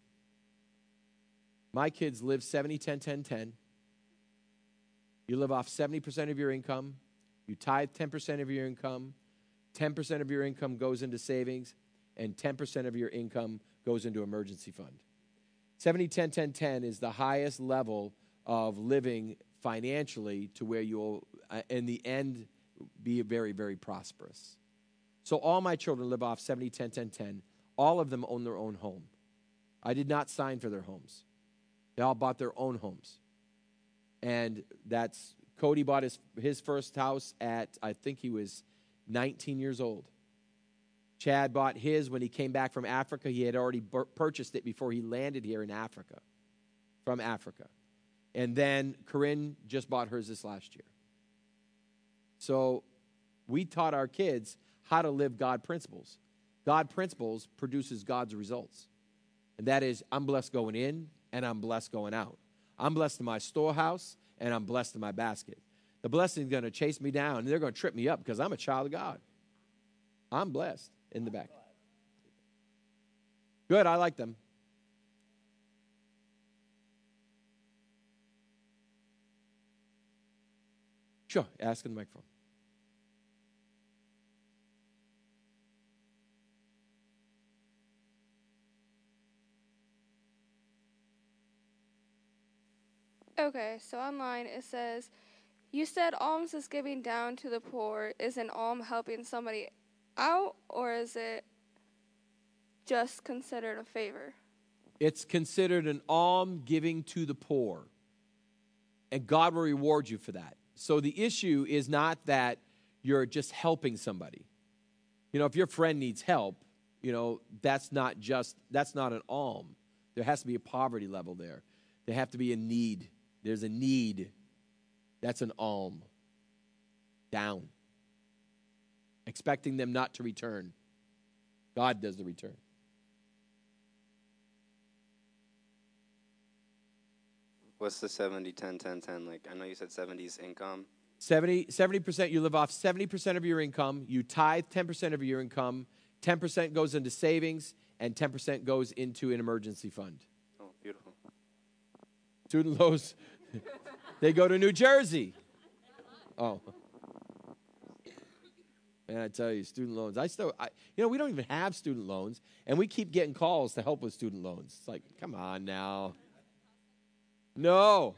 my kids live seventy, ten, ten, ten. You live off seventy percent of your income. You tithe ten percent of your income. ten percent of your income goes into savings, and ten percent of your income goes into emergency fund. seventy, ten, ten, ten is the highest level of living financially to where you'll, uh, in the end, be very, very prosperous. So all my children live off seventy, ten, ten, ten. All of them own their own home. I did not sign for their homes. They all bought their own homes. And that's, Cody bought his, his first house at, I think he was nineteen years old. Chad bought his when he came back from Africa. He had already bur- purchased it before he landed here in Africa, from Africa. And then Corinne just bought hers this last year. So we taught our kids how to live God principles. God principles produces God's results. And that is, I'm blessed going in and I'm blessed going out. I'm blessed in my storehouse and I'm blessed in my basket. The blessing is going to chase me down and they're going to trip me up because I'm a child of God. I'm blessed in the back. Good, I like them. Sure, ask in the microphone. Okay, so online it says, you said alms is giving down to the poor. Is an alm helping somebody out, or is it just considered a favor? It's considered an alm giving to the poor. And God will reward you for that. So the issue is not that you're just helping somebody. You know, if your friend needs help, you know, that's not just, that's not an alm. There has to be a poverty level there. There have to be a need. There's a need. That's an alm. Down. Expecting them not to return. God does the return. What's the seventy, ten, ten, ten? Like, I know you said seventies income. seventy, seventy percent, you live off seventy percent of your income. You tithe ten percent of your income. ten percent goes into savings, and ten percent goes into an emergency fund. Oh, beautiful. Student loans, they go to New Jersey. Oh. Man, I tell you, student loans. I still, I, you know, we don't even have student loans, and we keep getting calls to help with student loans. It's like, come on now. No.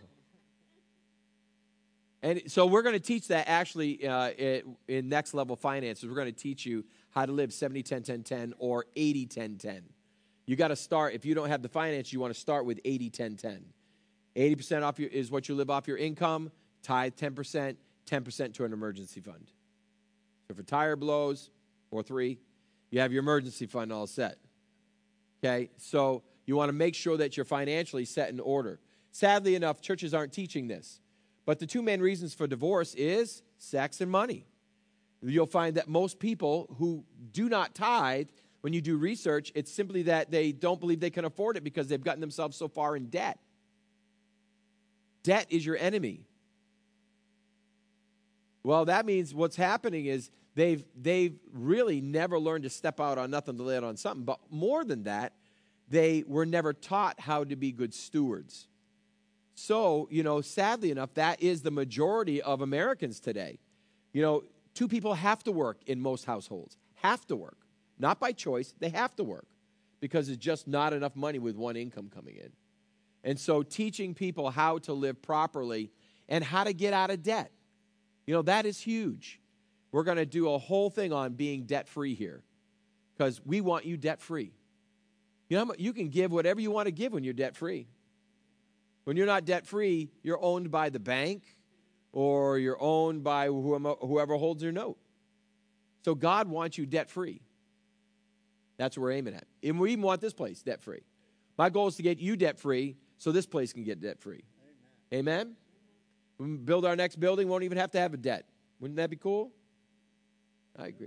And so we're going to teach that actually uh, it, in Next Level Finances. We're going to teach you how to live seventy, ten, ten, ten or eighty, ten, ten. You got to start, if you don't have the finance, you want to start with eighty, ten, ten. eighty percent off your, is what you live off your income, tithe ten percent, ten percent to an emergency fund. So if a tire blows, or three, you have your emergency fund all set. Okay, so you want to make sure that you're financially set in order. Sadly enough, churches aren't teaching this. But the two main reasons for divorce is sex and money. You'll find that most people who do not tithe, when you do research, it's simply that they don't believe they can afford it because they've gotten themselves so far in debt. Debt is your enemy. Well, that means what's happening is they've, they've really never learned to step out on nothing to lay it on something. But more than that, they were never taught how to be good stewards. So, you know, sadly enough, that is the majority of Americans today. You know, two people have to work in most households. Have to work. Not by choice. They have to work because it's just not enough money with one income coming in. And so teaching people how to live properly and how to get out of debt, you know, that is huge. We're going to do a whole thing on being debt-free here because we want you debt-free. You know, you can give whatever you want to give when you're debt-free. When you're not debt-free, you're owned by the bank or you're owned by whoever holds your note. So God wants you debt-free. That's what we're aiming at. And we even want this place debt-free. My goal is to get you debt-free so this place can get debt-free. Amen? Amen? When we build our next building, we won't even have to have a debt. Wouldn't that be cool? I agree.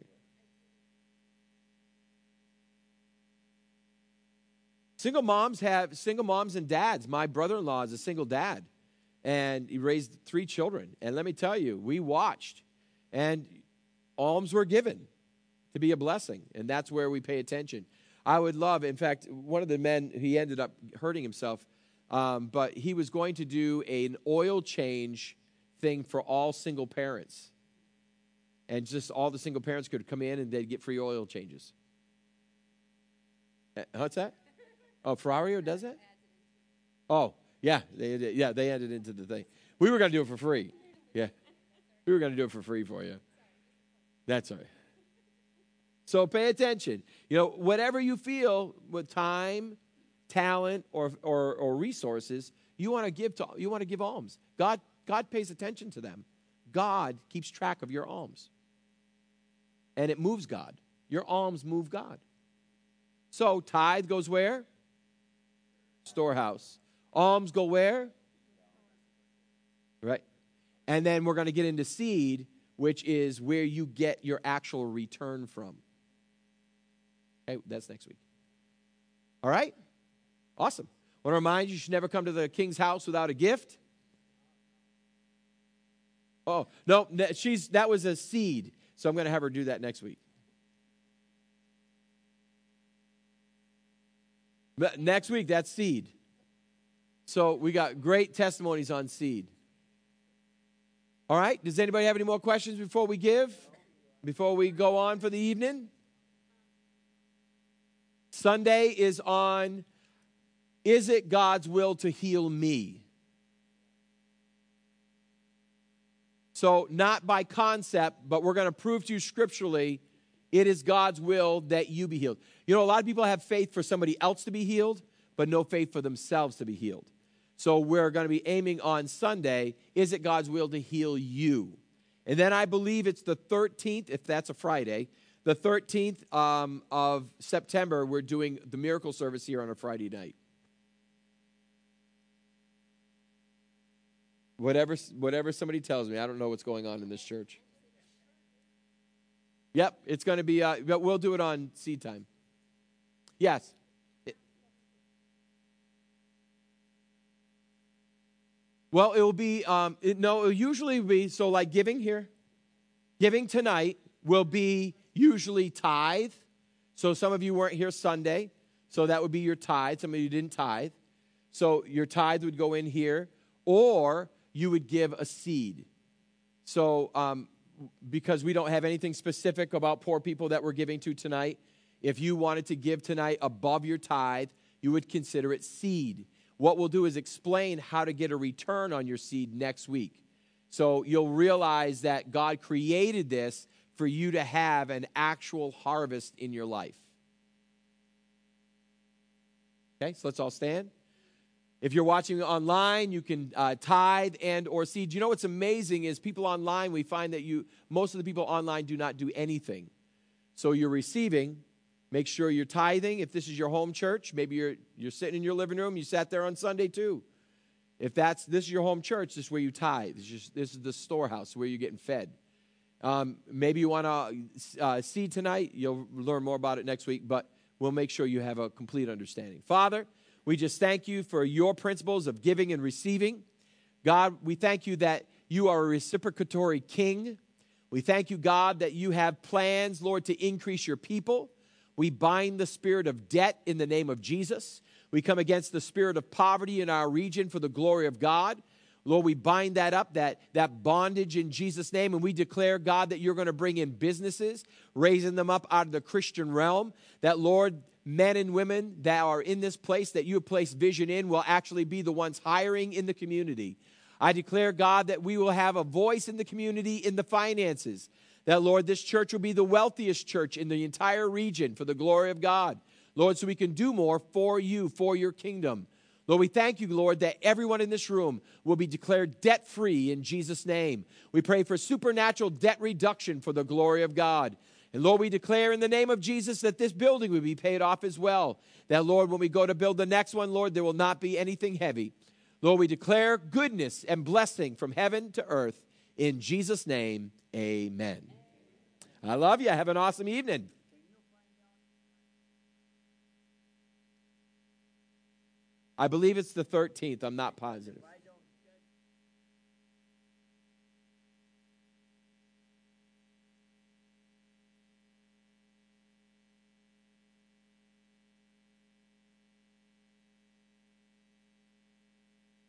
Single moms have, single moms and dads. My brother-in-law is a single dad, and he raised three children. And let me tell you, we watched, and alms were given to be a blessing, and that's where we pay attention. I would love, in fact, one of the men, he ended up hurting himself, um, but he was going to do an oil change thing for all single parents. And just all the single parents could come in and they'd get free oil changes. Uh, What's that? Oh, Ferrario does that? Oh, yeah, they, yeah, they added into the thing. We were going to do it for free. Yeah, we were going to do it for free for you. That's all right. So pay attention. You know, whatever you feel with time, talent, or or, or resources, you want to give to you want to give alms. God God pays attention to them. God keeps track of your alms, and it moves God. Your alms move God. So tithe goes where? Storehouse. Alms go where? Right. And then we're going to get into seed, which is where you get your actual return from. Okay, that's next week. All right? Awesome. I want to remind you, you should never come to the king's house without a gift. Oh, no, she's that was a seed. So I'm going to have her do that next week. But next week, that's seed. So we got great testimonies on seed. All right. Does anybody have any more questions before we give? Before we go on for the evening? Sunday is on, is it God's will to heal me? So not by concept, but we're going to prove to you scripturally, it is God's will that you be healed. You know, a lot of people have faith for somebody else to be healed, but no faith for themselves to be healed. So we're going to be aiming on Sunday, is it God's will to heal you? And then I believe it's the thirteenth, if that's a Friday, the thirteenth um, of September, we're doing the miracle service here on a Friday night. Whatever, whatever somebody tells me, I don't know what's going on in this church. Yep, it's going to be, uh, but we'll do it on seed time. Yes. It, well, it will be, um, it, no, it will usually be, so like giving here, giving tonight will be usually tithe. So some of you weren't here Sunday, so that would be your tithe. Some of you didn't tithe. So your tithe would go in here, or you would give a seed. So, um, because we don't have anything specific about poor people that we're giving to tonight, if you wanted to give tonight above your tithe, you would consider it seed. What we'll do is explain how to get a return on your seed next week. So you'll realize that God created this for you to have an actual harvest in your life. Okay, so let's all stand. If you're watching online, you can uh, tithe and or seed. You know what's amazing is people online, we find that you most of the people online do not do anything. So you're receiving. Make sure you're tithing. If this is your home church, maybe you're you're sitting in your living room. You sat there on Sunday too. If that's this is your home church, this is where you tithe. This is, just, this is the storehouse where you're getting fed. Um, maybe you want to uh, seed tonight. You'll learn more about it next week, but we'll make sure you have a complete understanding. Father, we just thank you for your principles of giving and receiving. God, we thank you that you are a reciprocatory king. We thank you, God, that you have plans, Lord, to increase your people. We bind the spirit of debt in the name of Jesus. We come against the spirit of poverty in our region for the glory of God. Lord, we bind that up, that, that bondage in Jesus' name, and we declare, God, that you're going to bring in businesses, raising them up out of the Christian realm, that, Lord, men and women that are in this place that you have placed vision in will actually be the ones hiring in the community. I declare, God, that we will have a voice in the community in the finances, that, Lord, this church will be the wealthiest church in the entire region for the glory of God. Lord, so we can do more for you, for your kingdom. Lord, we thank you, Lord, that everyone in this room will be declared debt-free in Jesus' name. We pray for supernatural debt reduction for the glory of God. And Lord, we declare in the name of Jesus that this building will be paid off as well. That, Lord, when we go to build the next one, Lord, there will not be anything heavy. Lord, we declare goodness and blessing from heaven to earth. In Jesus' name, amen. I love you. Have an awesome evening. I believe it's the thirteenth. I'm not positive.